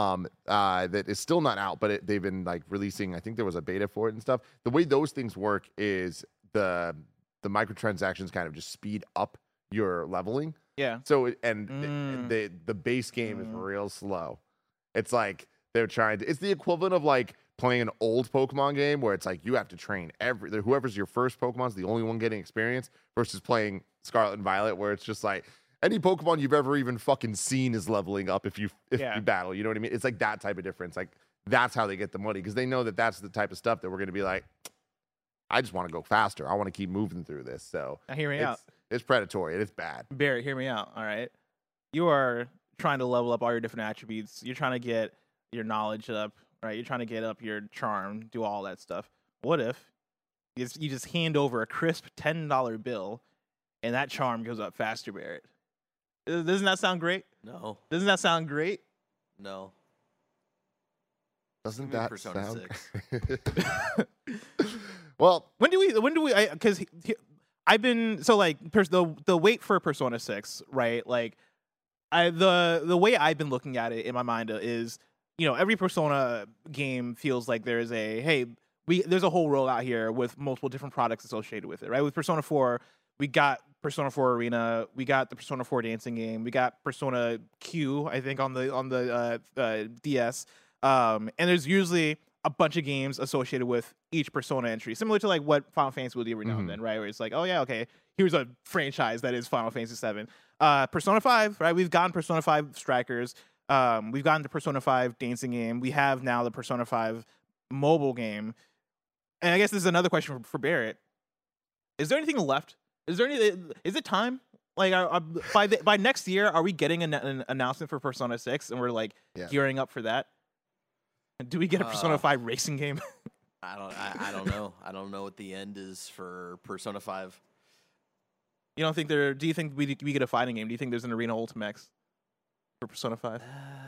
That is still not out, but they've been like releasing. I think there was a beta for it and stuff. The way those things work is the microtransactions kind of just speed up your leveling. Yeah. So the base game is real slow. It's like they're trying to. It's the equivalent of like playing an old Pokemon game where it's like you have to train whoever's your first Pokemon's the only one getting experience versus playing Scarlet and Violet where it's just like any Pokemon you've ever even fucking seen is leveling up if you battle. You know what I mean? It's like that type of difference. Like that's how they get the money because they know that that's the type of stuff that we're going to be like, I just want to go faster. I want to keep moving through this. So now hear me out. It's predatory. It's bad. Barrett, hear me out. All right. You are trying to level up all your different attributes. You're trying to get your knowledge up, right? You're trying to get up your charm, do all that stuff. What if you just hand over a crisp $10 bill and that charm goes up faster, Barrett? Doesn't that sound great? No. Doesn't that sound great? No. Doesn't that Persona sound 6? Well, when do we because I've been so like the wait for Persona 6, right? Like the way I've been looking at it in my mind is, every Persona game feels like there's there's a whole rollout here with multiple different products associated with it, right? With Persona 4, we got Persona 4 Arena, we got the Persona 4 dancing game, we got Persona Q, I think on the DS, and there's usually a bunch of games associated with each Persona entry, similar to like what Final Fantasy will do every now and then, right? Where it's like, oh yeah, okay, here's a franchise that is Final Fantasy 7. Persona 5, right? We've gotten Persona 5 Strikers. We've gotten the Persona 5 dancing game. We have now the Persona 5 mobile game. And I guess this is another question for Barrett. Is there anything left? Is it time? Like by next year, are we getting an announcement for Persona 6 and we're like gearing up for that? Do we get a Persona 5 racing game? I don't know. I don't know what the end is for Persona 5. You don't think do you think we get a fighting game? Do you think there's an Arena Ultimax for Persona 5?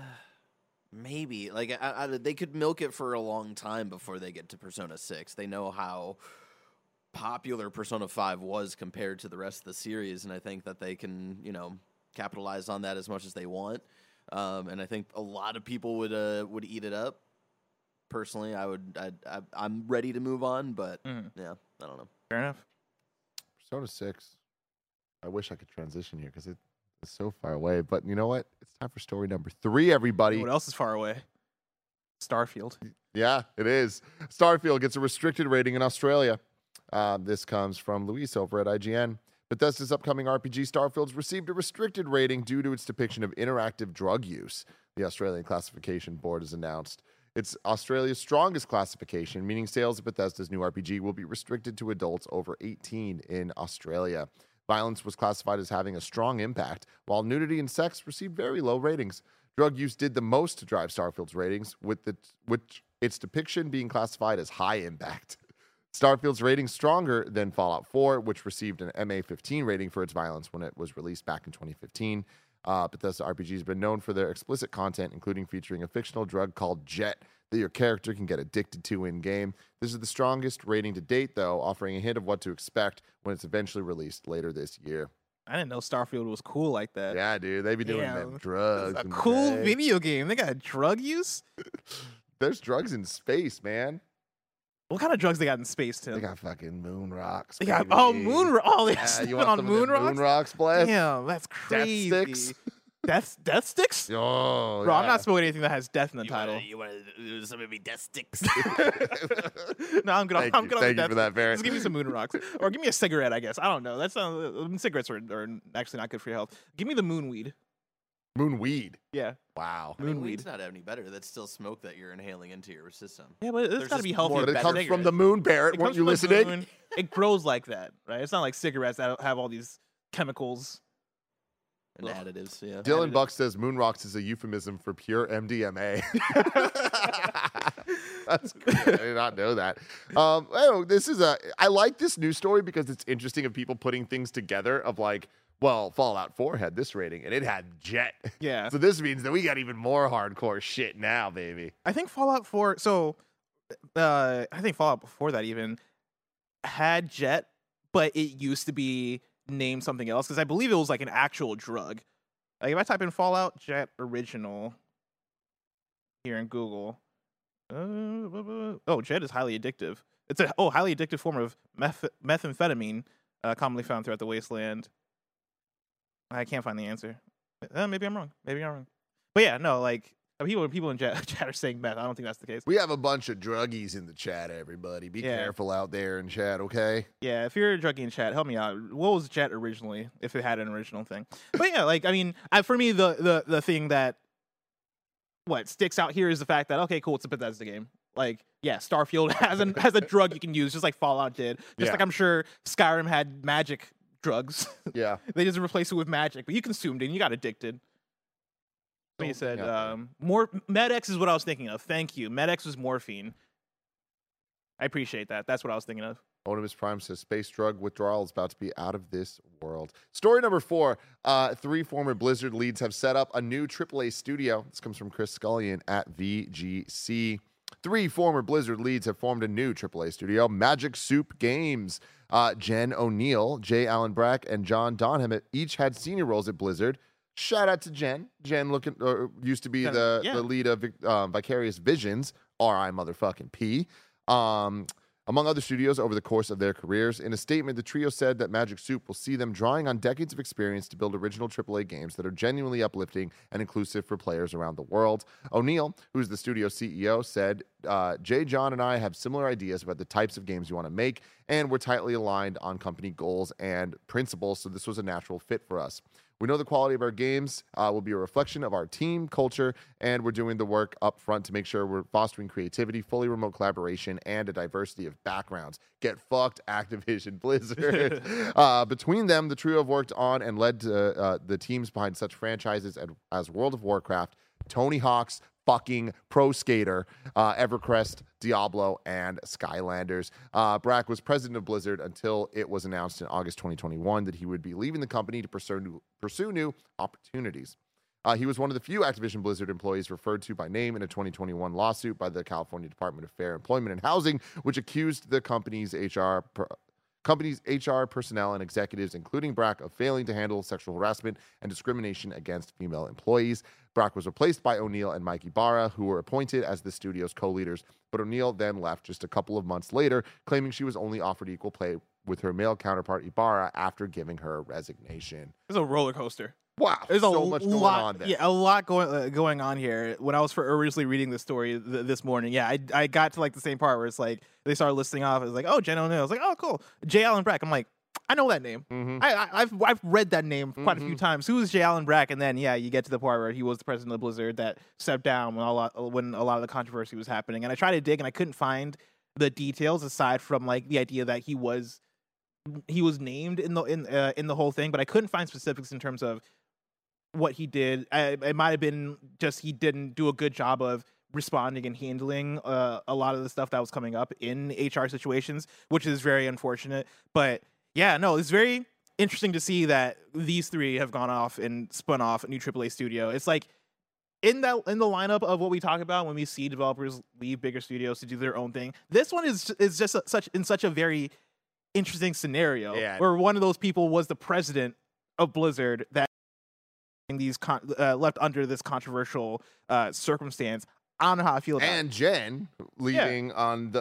Maybe. Like they could milk it for a long time before they get to Persona 6. They know how popular Persona 5 was compared to the rest of the series, and I think that they can, capitalize on that as much as they want. And I think a lot of people would eat it up. Personally, I'm ready to move on, but yeah, I don't know. Fair enough. Persona 6. I wish I could transition here because it's so far away. But you know what? It's time for story number 3, everybody. What else is far away? Starfield. Yeah, it is. Starfield gets a restricted rating in Australia. This comes from Luis over at IGN. Bethesda's upcoming RPG Starfield's received a restricted rating due to its depiction of interactive drug use, the Australian Classification Board has announced. It's Australia's strongest classification, meaning sales of Bethesda's new RPG will be restricted to adults over 18 in Australia. Violence was classified as having a strong impact, while nudity and sex received very low ratings. Drug use did the most to drive Starfield's ratings, with its depiction being classified as high impact. Starfield's rating stronger than Fallout 4, which received an MA15 rating for its violence when it was released back in 2015. Bethesda RPG has been known for their explicit content, including featuring a fictional drug called Jet that your character can get addicted to in-game. This is the strongest rating to date, though, offering a hint of what to expect when it's eventually released later this year. I didn't know Starfield was cool like that. Yeah, dude. They be doing them drugs. It's a cool video game. They got drug use? There's drugs in space, man. What kind of drugs they got in space, Tim? They got fucking moon rocks. They got moon rocks. Oh, they're you want on some moon of rocks? Moon rocks, blast? Damn, that's crazy. Death sticks. Death sticks? Oh, bro, yeah. I'm not smoking anything that has death in the title. You want to do some of me death sticks? No, I'm good. I'm good on the Thank you death. for that, Barrett. Just give me some moon rocks, or give me a cigarette. I guess I don't know. That's cigarettes are actually not good for your health. Give me the moon weed. Moon weed. Yeah. Wow. Moon weed's weed. not any better. That's still smoke that you're inhaling into your system. Yeah, but it's got to be healthy. But it better comes than from cigarettes. the moon, Barrett. It Weren't comes you from the listening? moon. It grows like that, right? It's not like cigarettes that have all these chemicals. And additives, yeah. Dylan Buck says moon rocks is a euphemism for pure MDMA. That's cool. I did not know that. I like this news story because it's interesting of people putting things together of like, well, Fallout 4 had this rating and it had Jet. Yeah. So this means that we got even more hardcore shit now, baby. I think Fallout 4. So, I think Fallout before that even had Jet, but it used to be named something else because I believe it was like an actual drug. Like if I type in Fallout Jet Original here in Google, Jet is highly addictive. It's a highly addictive form of methamphetamine, commonly found throughout the wasteland. I can't find the answer. Maybe I'm wrong. But yeah, no, like People in chat are saying meth. I don't think that's the case. We have a bunch of druggies in the chat, everybody. Be careful out there in chat, okay? Yeah, if you're a druggie in chat, help me out. What was chat originally, if it had an original thing? But yeah, like, I mean, for me, the thing that sticks out here is the fact that, okay, cool, it's a Bethesda game. Like, yeah, Starfield has a drug you can use, just like Fallout did. Just like I'm sure Skyrim had magic drugs. Yeah. They just replaced it with magic, but you consumed it and you got addicted. You said more Med-X is what I was thinking of. Thank you. Med-X was morphine. I appreciate that. That's what I was thinking of. Onimus Prime says space drug withdrawal is about to be out of this world. Story number 4. 3 former Blizzard leads have set up a new AAA studio. This comes from Chris Scullion at VGC. 3 former Blizzard leads have formed a new AAA studio, Magic Soup Games. Jen O'Neill, Jay Allen Brack, and John Donham each had senior roles at Blizzard. Shout out to Jen. Jen used to be the lead of Vicarious Visions, R.I. motherfucking P. Among other studios over the course of their careers. In a statement, the trio said that Magic Soup will see them drawing on decades of experience to build original AAA games that are genuinely uplifting and inclusive for players around the world. O'Neill, who's the studio CEO, said, Jay, John, and I have similar ideas about the types of games we want to make, and we're tightly aligned on company goals and principles, so this was a natural fit for us. We know the quality of our games will be a reflection of our team culture, and we're doing the work up front to make sure we're fostering creativity, fully remote collaboration, and a diversity of backgrounds. Get fucked, Activision Blizzard. Between them, the trio have worked on and led the teams behind such franchises as World of Warcraft, Tony Hawk's fucking Pro Skater, Evercrest, Diablo, and Skylanders. Brack was president of Blizzard until it was announced in August 2021 that he would be leaving the company to pursue new opportunities. He was one of the few Activision Blizzard employees referred to by name in a 2021 lawsuit by the California Department of Fair Employment and Housing, which accused the company's HR personnel and executives, including Brack, of failing to handle sexual harassment and discrimination against female employees. Brack was replaced by O'Neill and Mike Ibarra, who were appointed as the studio's co-leaders, but O'Neill then left just a couple of months later, claiming she was only offered equal pay with her male counterpart Ibarra after giving her resignation. It's a roller coaster. Wow, there's so much going on there. Yeah, a lot going on here. When I was originally reading the story this morning, I got to like the same part where it's like they started listing off. It's like, oh, Jen O'Neill. I was like, oh, cool. Jay Allen Brack. I'm like, I know that name. Mm-hmm. I've read that name quite a few times. Who is Jay Allen Brack? And then you get to the part where he was the president of Blizzard that stepped down when a lot of the controversy was happening. And I tried to dig and I couldn't find the details aside from like the idea that he was named in the whole thing, but I couldn't find specifics in terms of what he did. It might have been just he didn't do a good job of responding and handling a lot of the stuff that was coming up in HR situations, which is very unfortunate. But yeah, no, it's very interesting to see that these 3 have gone off and spun off a new AAA studio. It's like in the lineup of what we talk about when we see developers leave bigger studios to do their own thing. This one is just such a very interesting scenario where one of those people was the president of Blizzard that these left under this controversial circumstance. I don't know how I feel about it. And Jen leaving on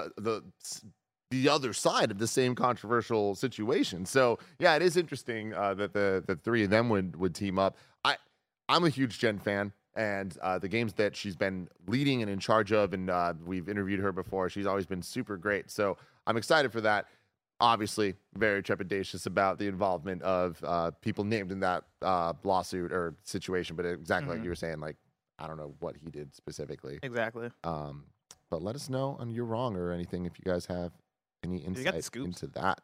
the other side of the same controversial situation. So yeah, it is interesting that the 3 of them would team up. I'm a huge Jen fan, and the games that she's been leading and in charge of, and we've interviewed her before, she's always been super great. So I'm excited for that. Obviously, very trepidatious about the involvement of people named in that lawsuit or situation, but exactly like you were saying, like, I don't know what he did specifically. Exactly. But let us know on You're Wrong or anything if you guys have any insight into that.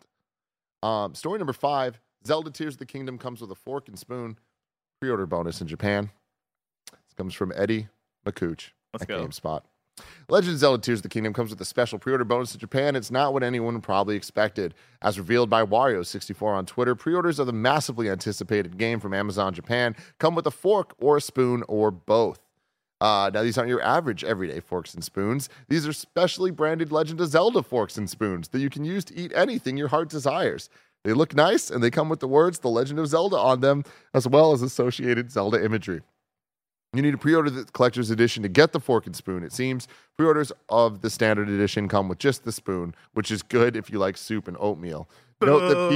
Story number 5, Zelda Tears of the Kingdom comes with a fork and spoon pre-order bonus in Japan. This comes from Eddie McCooch at GameSpot. Legend of Zelda Tears of the Kingdom comes with a special pre-order bonus in Japan. It's not what anyone probably expected. As revealed by Wario64 on Twitter, pre-orders of the massively anticipated game from Amazon Japan come with a fork or a spoon or both. Now, these aren't your average everyday forks and spoons. These are specially branded Legend of Zelda forks and spoons that you can use to eat anything your heart desires. They look nice, and they come with the words The Legend of Zelda on them, as well as associated Zelda imagery. You need to pre-order the collector's edition to get the fork and spoon, it seems. Pre-orders of the standard edition come with just the spoon, which is good if you like soup and oatmeal. Note that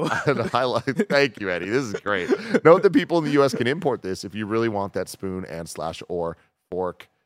people thank you, Eddie. This is great. Note that people in the U.S. can import this if you really want that spoon and/or fork.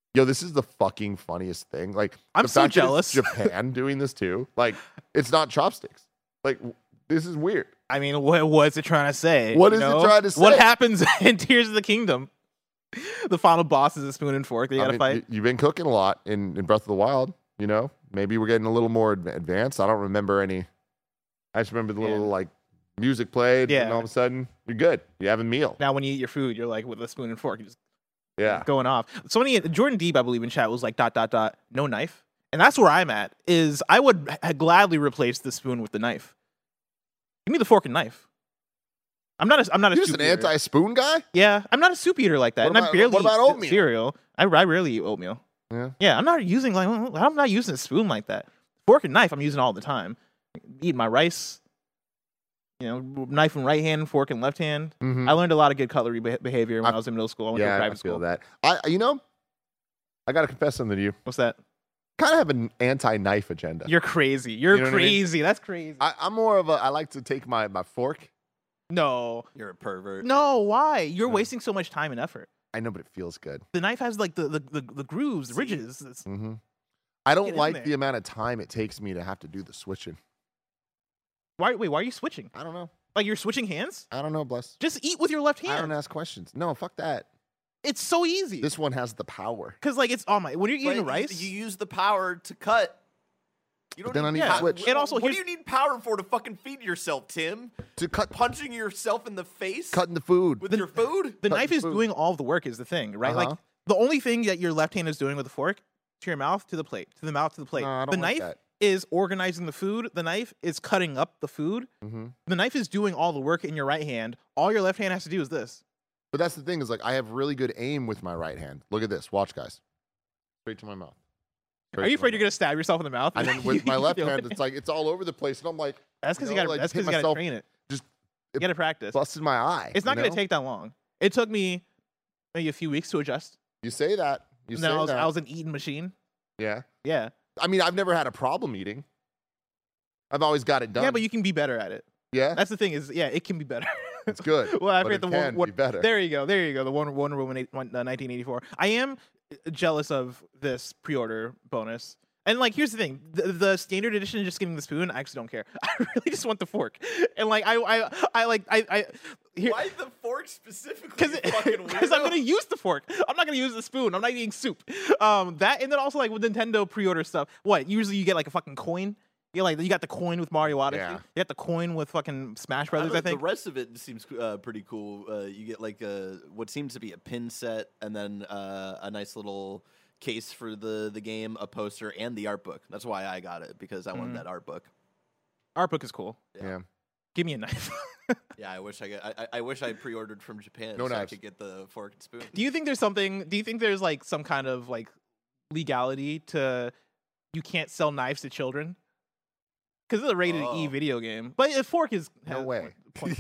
Yo, this is the fucking funniest thing. Like, I'm the so fact that it's jealous. Japan doing this too. Like, it's not chopsticks. Like, this is weird. I mean, what's it trying to say? What is it trying to say? What happens in Tears of the Kingdom? The final boss is a spoon and fork. They gotta fight. You've been cooking a lot in Breath of the Wild. You know, maybe we're getting a little more advanced. I don't remember any. I just remember the little like music played, and all of a sudden you're good. You have a meal. Now, when you eat your food, you're like with a spoon and fork, you're just going off. Somebody, Jordan Deep, I believe in chat was like ... no knife, and that's where I'm at. Is I would gladly replace the spoon with the knife. Give me the fork and knife. I'm not a You're just an anti-spoon guy? Yeah, I'm not a soup eater like that. What about oatmeal? Cereal. I rarely eat oatmeal. Yeah, I'm not using a spoon like that. Fork and knife I'm using all the time. Eat my rice. You know, knife in right hand, fork in left hand. I learned a lot of good cutlery behavior when I was in middle school. I went to private school. That. I got to confess something to you. What's that? Kind of have an anti-knife agenda. You're crazy. You're crazy. I mean? That's crazy. I'm more of I like to take my fork. No. You're a pervert. No, why? You're wasting so much time and effort. I know, but it feels good. The knife has like the grooves, the ridges. I don't like the amount of time it takes me to have to do the switching. Why are you switching? I don't know. Like you're switching hands? I don't know, bless. Just eat with your left hand. I don't ask questions. No, fuck that. It's so easy. This one has the power. Because like it's when you're eating rice, you use the power to cut. You don't need to switch. And also, what do you need power for to fucking feed yourself, Tim? To cut, punching yourself in the face, cutting the food with your food. The knife is doing all of the work. Is the thing, right? Like the only thing that your left hand is doing with the fork to your mouth to the plate, to the mouth to the plate. No, the knife is organizing the food. The knife is cutting up the food. The knife is doing all the work in your right hand. All your left hand has to do is this. But that's the thing is like I have really good aim with my right hand. Look at this. Watch, guys. Straight to my mouth. Are you afraid you're gonna stab yourself in the mouth? And then with my left hand, it's like it's all over the place, and I'm like, that's because you gotta train it. You gotta practice. Busted my eye. It's not gonna take that long. It took me maybe a few weeks to adjust. You say that. I was an eating machine. Yeah. Yeah. I mean, I've never had a problem eating. I've always got it done. Yeah, but you can be better at it. Yeah. That's the thing is, it can be better. It's good. Well, I forget be better. There you go. The Wonder Woman 1984. I am jealous of this pre-order bonus. And like, here's the thing: the standard edition, just getting the spoon, I actually don't care. I really just want the fork. And like, I why the fork specifically? Because I'm gonna use the fork. I'm not gonna use the spoon. I'm not eating soup. That and then also like with Nintendo pre-order stuff. Usually you get like a fucking coin. You got the coin with Mario Odyssey. Yeah. You got the coin with fucking Smash Brothers. I think the rest of it seems pretty cool. You get like what seems to be a pin set, and then a nice little case for the game, a poster, and the art book. That's why I got it, because I wanted that art book. Art book is cool. Yeah. Give me a knife. Yeah, I wish I pre-ordered from Japan I could get the fork and spoon. Do you think there's like some kind of like legality to you can't sell knives to children? Because it's a rated E video game, but a fork is no way.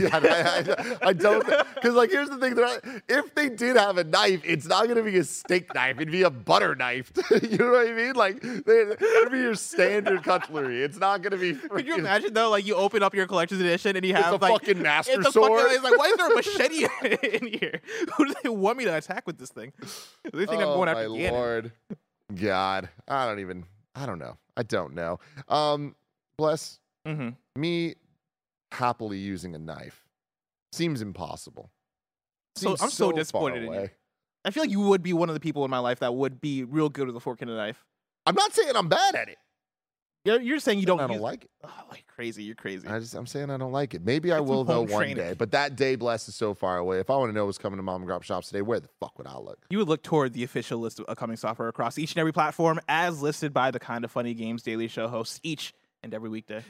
I don't. Because like, here's the thing: if they did have a knife, it's not going to be a steak knife; it'd be a butter knife. You know what I mean? Like, it'd be your standard cutlery. It's not going to be. Could you imagine though? Like, you open up your collector's edition and you have it's a like fucking master sword. It's like, why is there a machete in here? Who do they want me to attack with this thing? They think I'm going after Ganon. Oh my lord, God! I don't know. I don't know. Bless me happily using a knife seems impossible. I'm so disappointed in you. I feel like you would be one of the people in my life that would be real good with a fork and a knife. I'm not saying I'm bad at it. You're saying you don't. I don't like it. Oh, like crazy. You're crazy. I'm saying I don't like it. Maybe I will though one day. But that day, Bless, is so far away. If I want to know what's coming to Mom and Grop shops today, where the fuck would I look? You would look toward the official list of upcoming software across each and every platform, as listed by the Kinda Funny Games Daily Show hosts each and every weekday.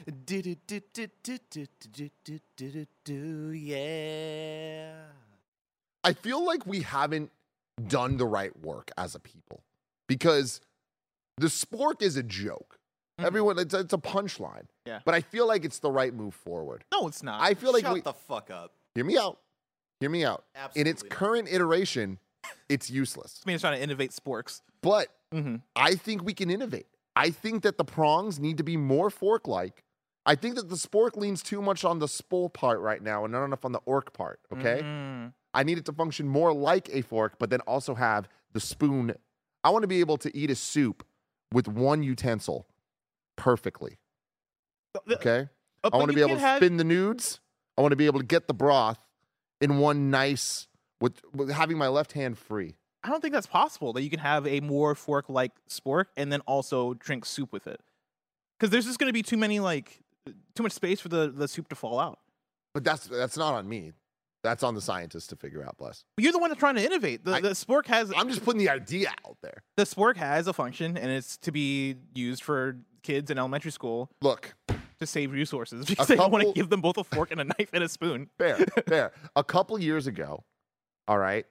Yeah. I feel like we haven't done the right work as a people, because the spork is a joke. Everyone, it's a punchline. Yeah. But I feel like it's the right move forward. No, it's not. I feel like Shut the fuck up. Hear me out. Absolutely In its current iteration, it's useless. I mean, it's trying to innovate sporks. But I think we can innovate. I think that the prongs need to be more fork-like. I think that the spork leans too much on the spole part right now and not enough on the orc part, okay? I need it to function more like a fork, but then also have the spoon I want to be able to eat a soup with one utensil perfectly. Okay? I want to be able to spin the nudes. I want to be able to get the broth in one nice, with having my left hand free. I don't think that's possible, that you can have a more fork-like spork and then also drink soup with it. Because there's just going to be too much space for the soup to fall out. But that's not on me. That's on the scientists to figure out, Bless. But you're the one that's trying to innovate. The spork has... I'm just putting the idea out there. The spork has a function, and it's to be used for kids in elementary school. Look. To save resources, because they don't want to give them both a fork and a knife and a spoon. Fair. A couple years ago, all right,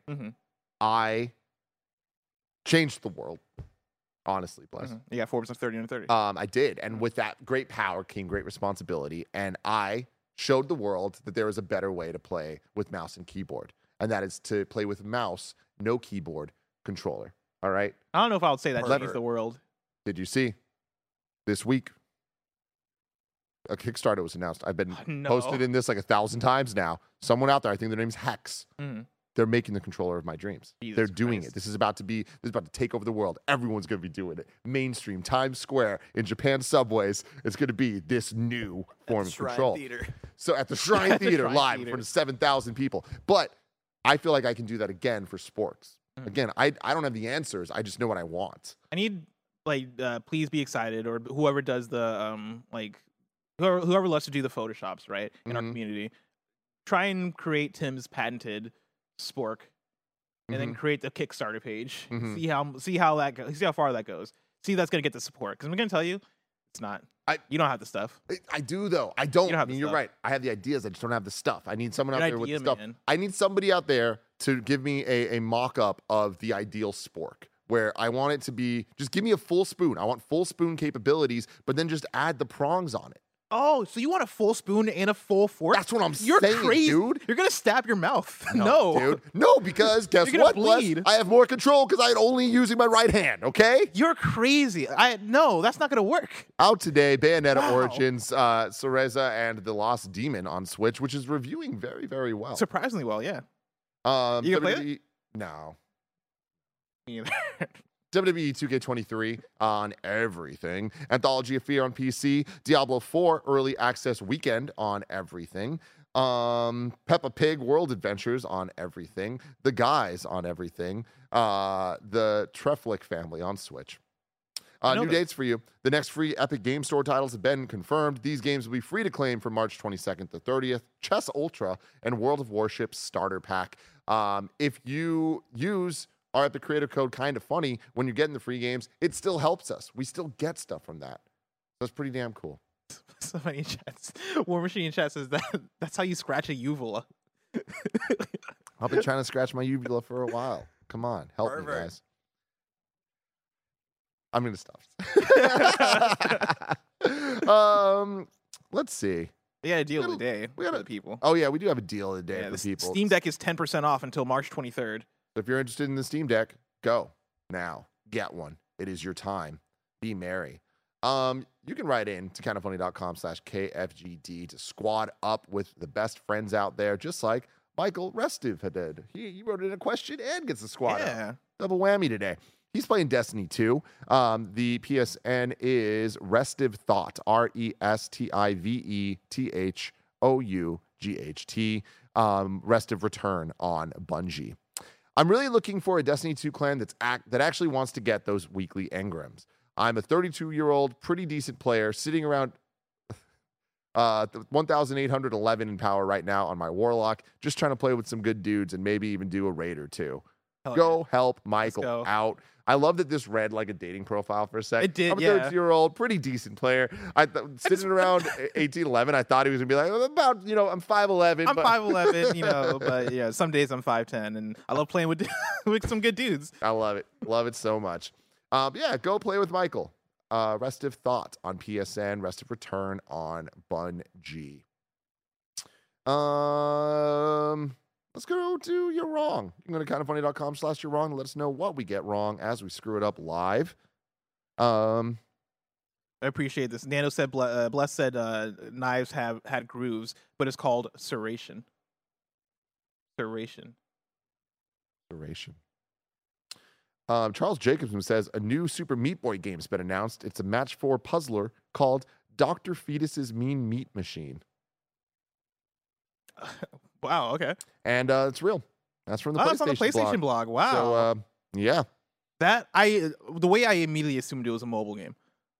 I changed the world. Honestly, Bless. You got Forbes of 30 under 30. I did. And with that great power came great responsibility. And I showed the world that there is a better way to play with mouse and keyboard. And that is to play with mouse, no keyboard, controller. All right? I don't know if I would say that changed the world. Did you see? This week, a Kickstarter was announced. I've been posted in this like 1,000 times now. Someone out there, I think their name's Hex. They're making the controller of my dreams. They're doing it. This is about to take over the world. Everyone's going to be doing it. Mainstream, Times Square, in Japan subways, it's going to be this new form of control. So at the Shrine Theater live in front of 7,000 people. But I feel like I can do that again for sports. Again, I don't have the answers. I just know what I want. I need Please Be Excited, or whoever does the whoever loves to do the Photoshops, right, in our community. Try and create Tim's patented spork, and then create the Kickstarter page. See how far that goes. See if that's gonna get the support. Because I'm gonna tell you, it's not. You don't have the stuff. I do though. I don't. You're right. I have the ideas. I just don't have the stuff. I need someone out there with the stuff. I need somebody out there to give me a mock-up of the ideal spork, where I want it to be. Just give me a full spoon. I want full spoon capabilities, but then just add the prongs on it. Oh, so you want a full spoon and a full fork? That's what I'm saying, crazy, dude. You're going to stab your mouth. No, dude. No, because guess what, Bless? I have more control because I'm only using my right hand, okay? You're crazy. No, that's not going to work. Out today, Bayonetta Origins, Cereza, and The Lost Demon on Switch, which is reviewing very, very well. Surprisingly well, yeah. You gonna play it? No. Me either. WWE 2K23 on everything. Anthology of Fear on PC. Diablo 4 Early Access Weekend on everything. Peppa Pig World Adventures on everything. The Guys on everything. The Treflick Family on Switch. New dates for you. The next free Epic Game Store titles have been confirmed. These games will be free to claim from March 22nd to 30th. Chess Ultra and World of Warships Starter Pack. If you use our Epic Creator Code Kind of Funny when you're getting the free games, it still helps us. We still get stuff from that. That's pretty damn cool. Somebody in chat, War Machine in chat says that's how you scratch a uvula. I've been trying to scratch my uvula for a while. Come on, help me, guys. I'm gonna stop. Let's see. We got a deal of the day for the people. Oh yeah, we do have a deal of the day for the people. Steam Deck is 10% off until March 23rd. If you're interested in the Steam Deck, go now. Get one. It is your time. Be merry. You can write in to kindoffunny.com/KFGD to squad up with the best friends out there, just like Michael Restive did. He wrote in a question and gets the squad up. Double whammy today. He's playing Destiny 2. The PSN is Restive Thought. RESTIVETHOUGHT. Restive Return on Bungie. I'm really looking for a Destiny 2 clan that actually wants to get those weekly engrams. I'm a 32-year-old, pretty decent player, sitting around 1,811 in power right now on my Warlock, just trying to play with some good dudes and maybe even do a raid or two. Help Michael out. I love that this read like a dating profile for a second. It did, I'm a 32-year-old, pretty decent player. Sitting around 1811, I thought he was going to be like, I'm 5'11". I'm 5'11", but yeah, some days I'm 5'10", and I love playing with some good dudes. I love it. Love it so much. Go play with Michael. Restive Thought on PSN, Restive Return on Bungie. Let's go to You're Wrong. You can go to kindoffunny.com/You're Wrong and let us know what we get wrong as we screw it up live. I appreciate this. Nano said, Bless said knives have had grooves, but it's called serration. Serration. Charles Jacobson says a new Super Meat Boy game's been announced. It's a match 4 puzzler called Dr. Fetus's Mean Meat Machine. Wow, okay. And it's real. That's from the PlayStation, it's on the PlayStation blog. Wow. So, yeah. The way I immediately assumed it was a mobile game.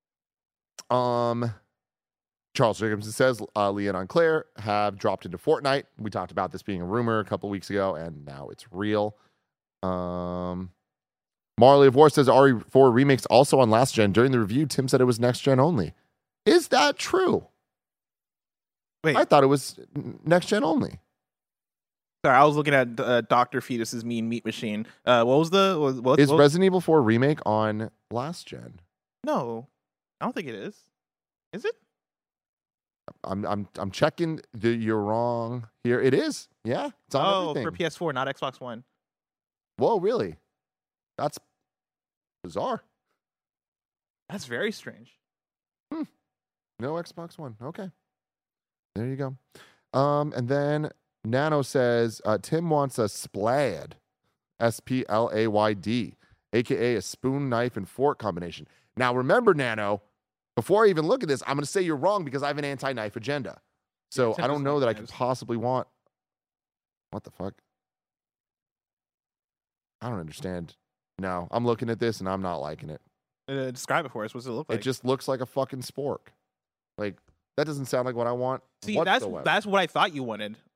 Charles Jacobson says Leon and Claire have dropped into Fortnite. We talked about this being a rumor a couple weeks ago, and now it's real. Marley of War says RE4 remakes also on last gen. During the review, Tim said it was next gen only. Is that true? Wait, I thought it was next gen only. Sorry, I was looking at Dr. Fetus's Mean Meat Machine. What was Is Resident Evil 4 remake on last gen? No, I don't think it is. Is it? I'm checking. You're wrong here. It is. Yeah, it's on everything. For PS4, not Xbox One. Whoa, really? That's bizarre. That's very strange. No Xbox One. Okay. There you go. And then Nano says, Tim wants a splayd, SPLAYD, a.k.a. a spoon, knife, and fork combination. Now, remember, Nano, before I even look at this, I'm going to say you're wrong because I have an anti-knife agenda. So I don't know that I could possibly want... What the fuck? I don't understand. No, I'm looking at this and I'm not liking it. Describe it for us. What does it look like? It just looks like a fucking spork. Like, that doesn't sound like what I want. See, that's what I thought you wanted.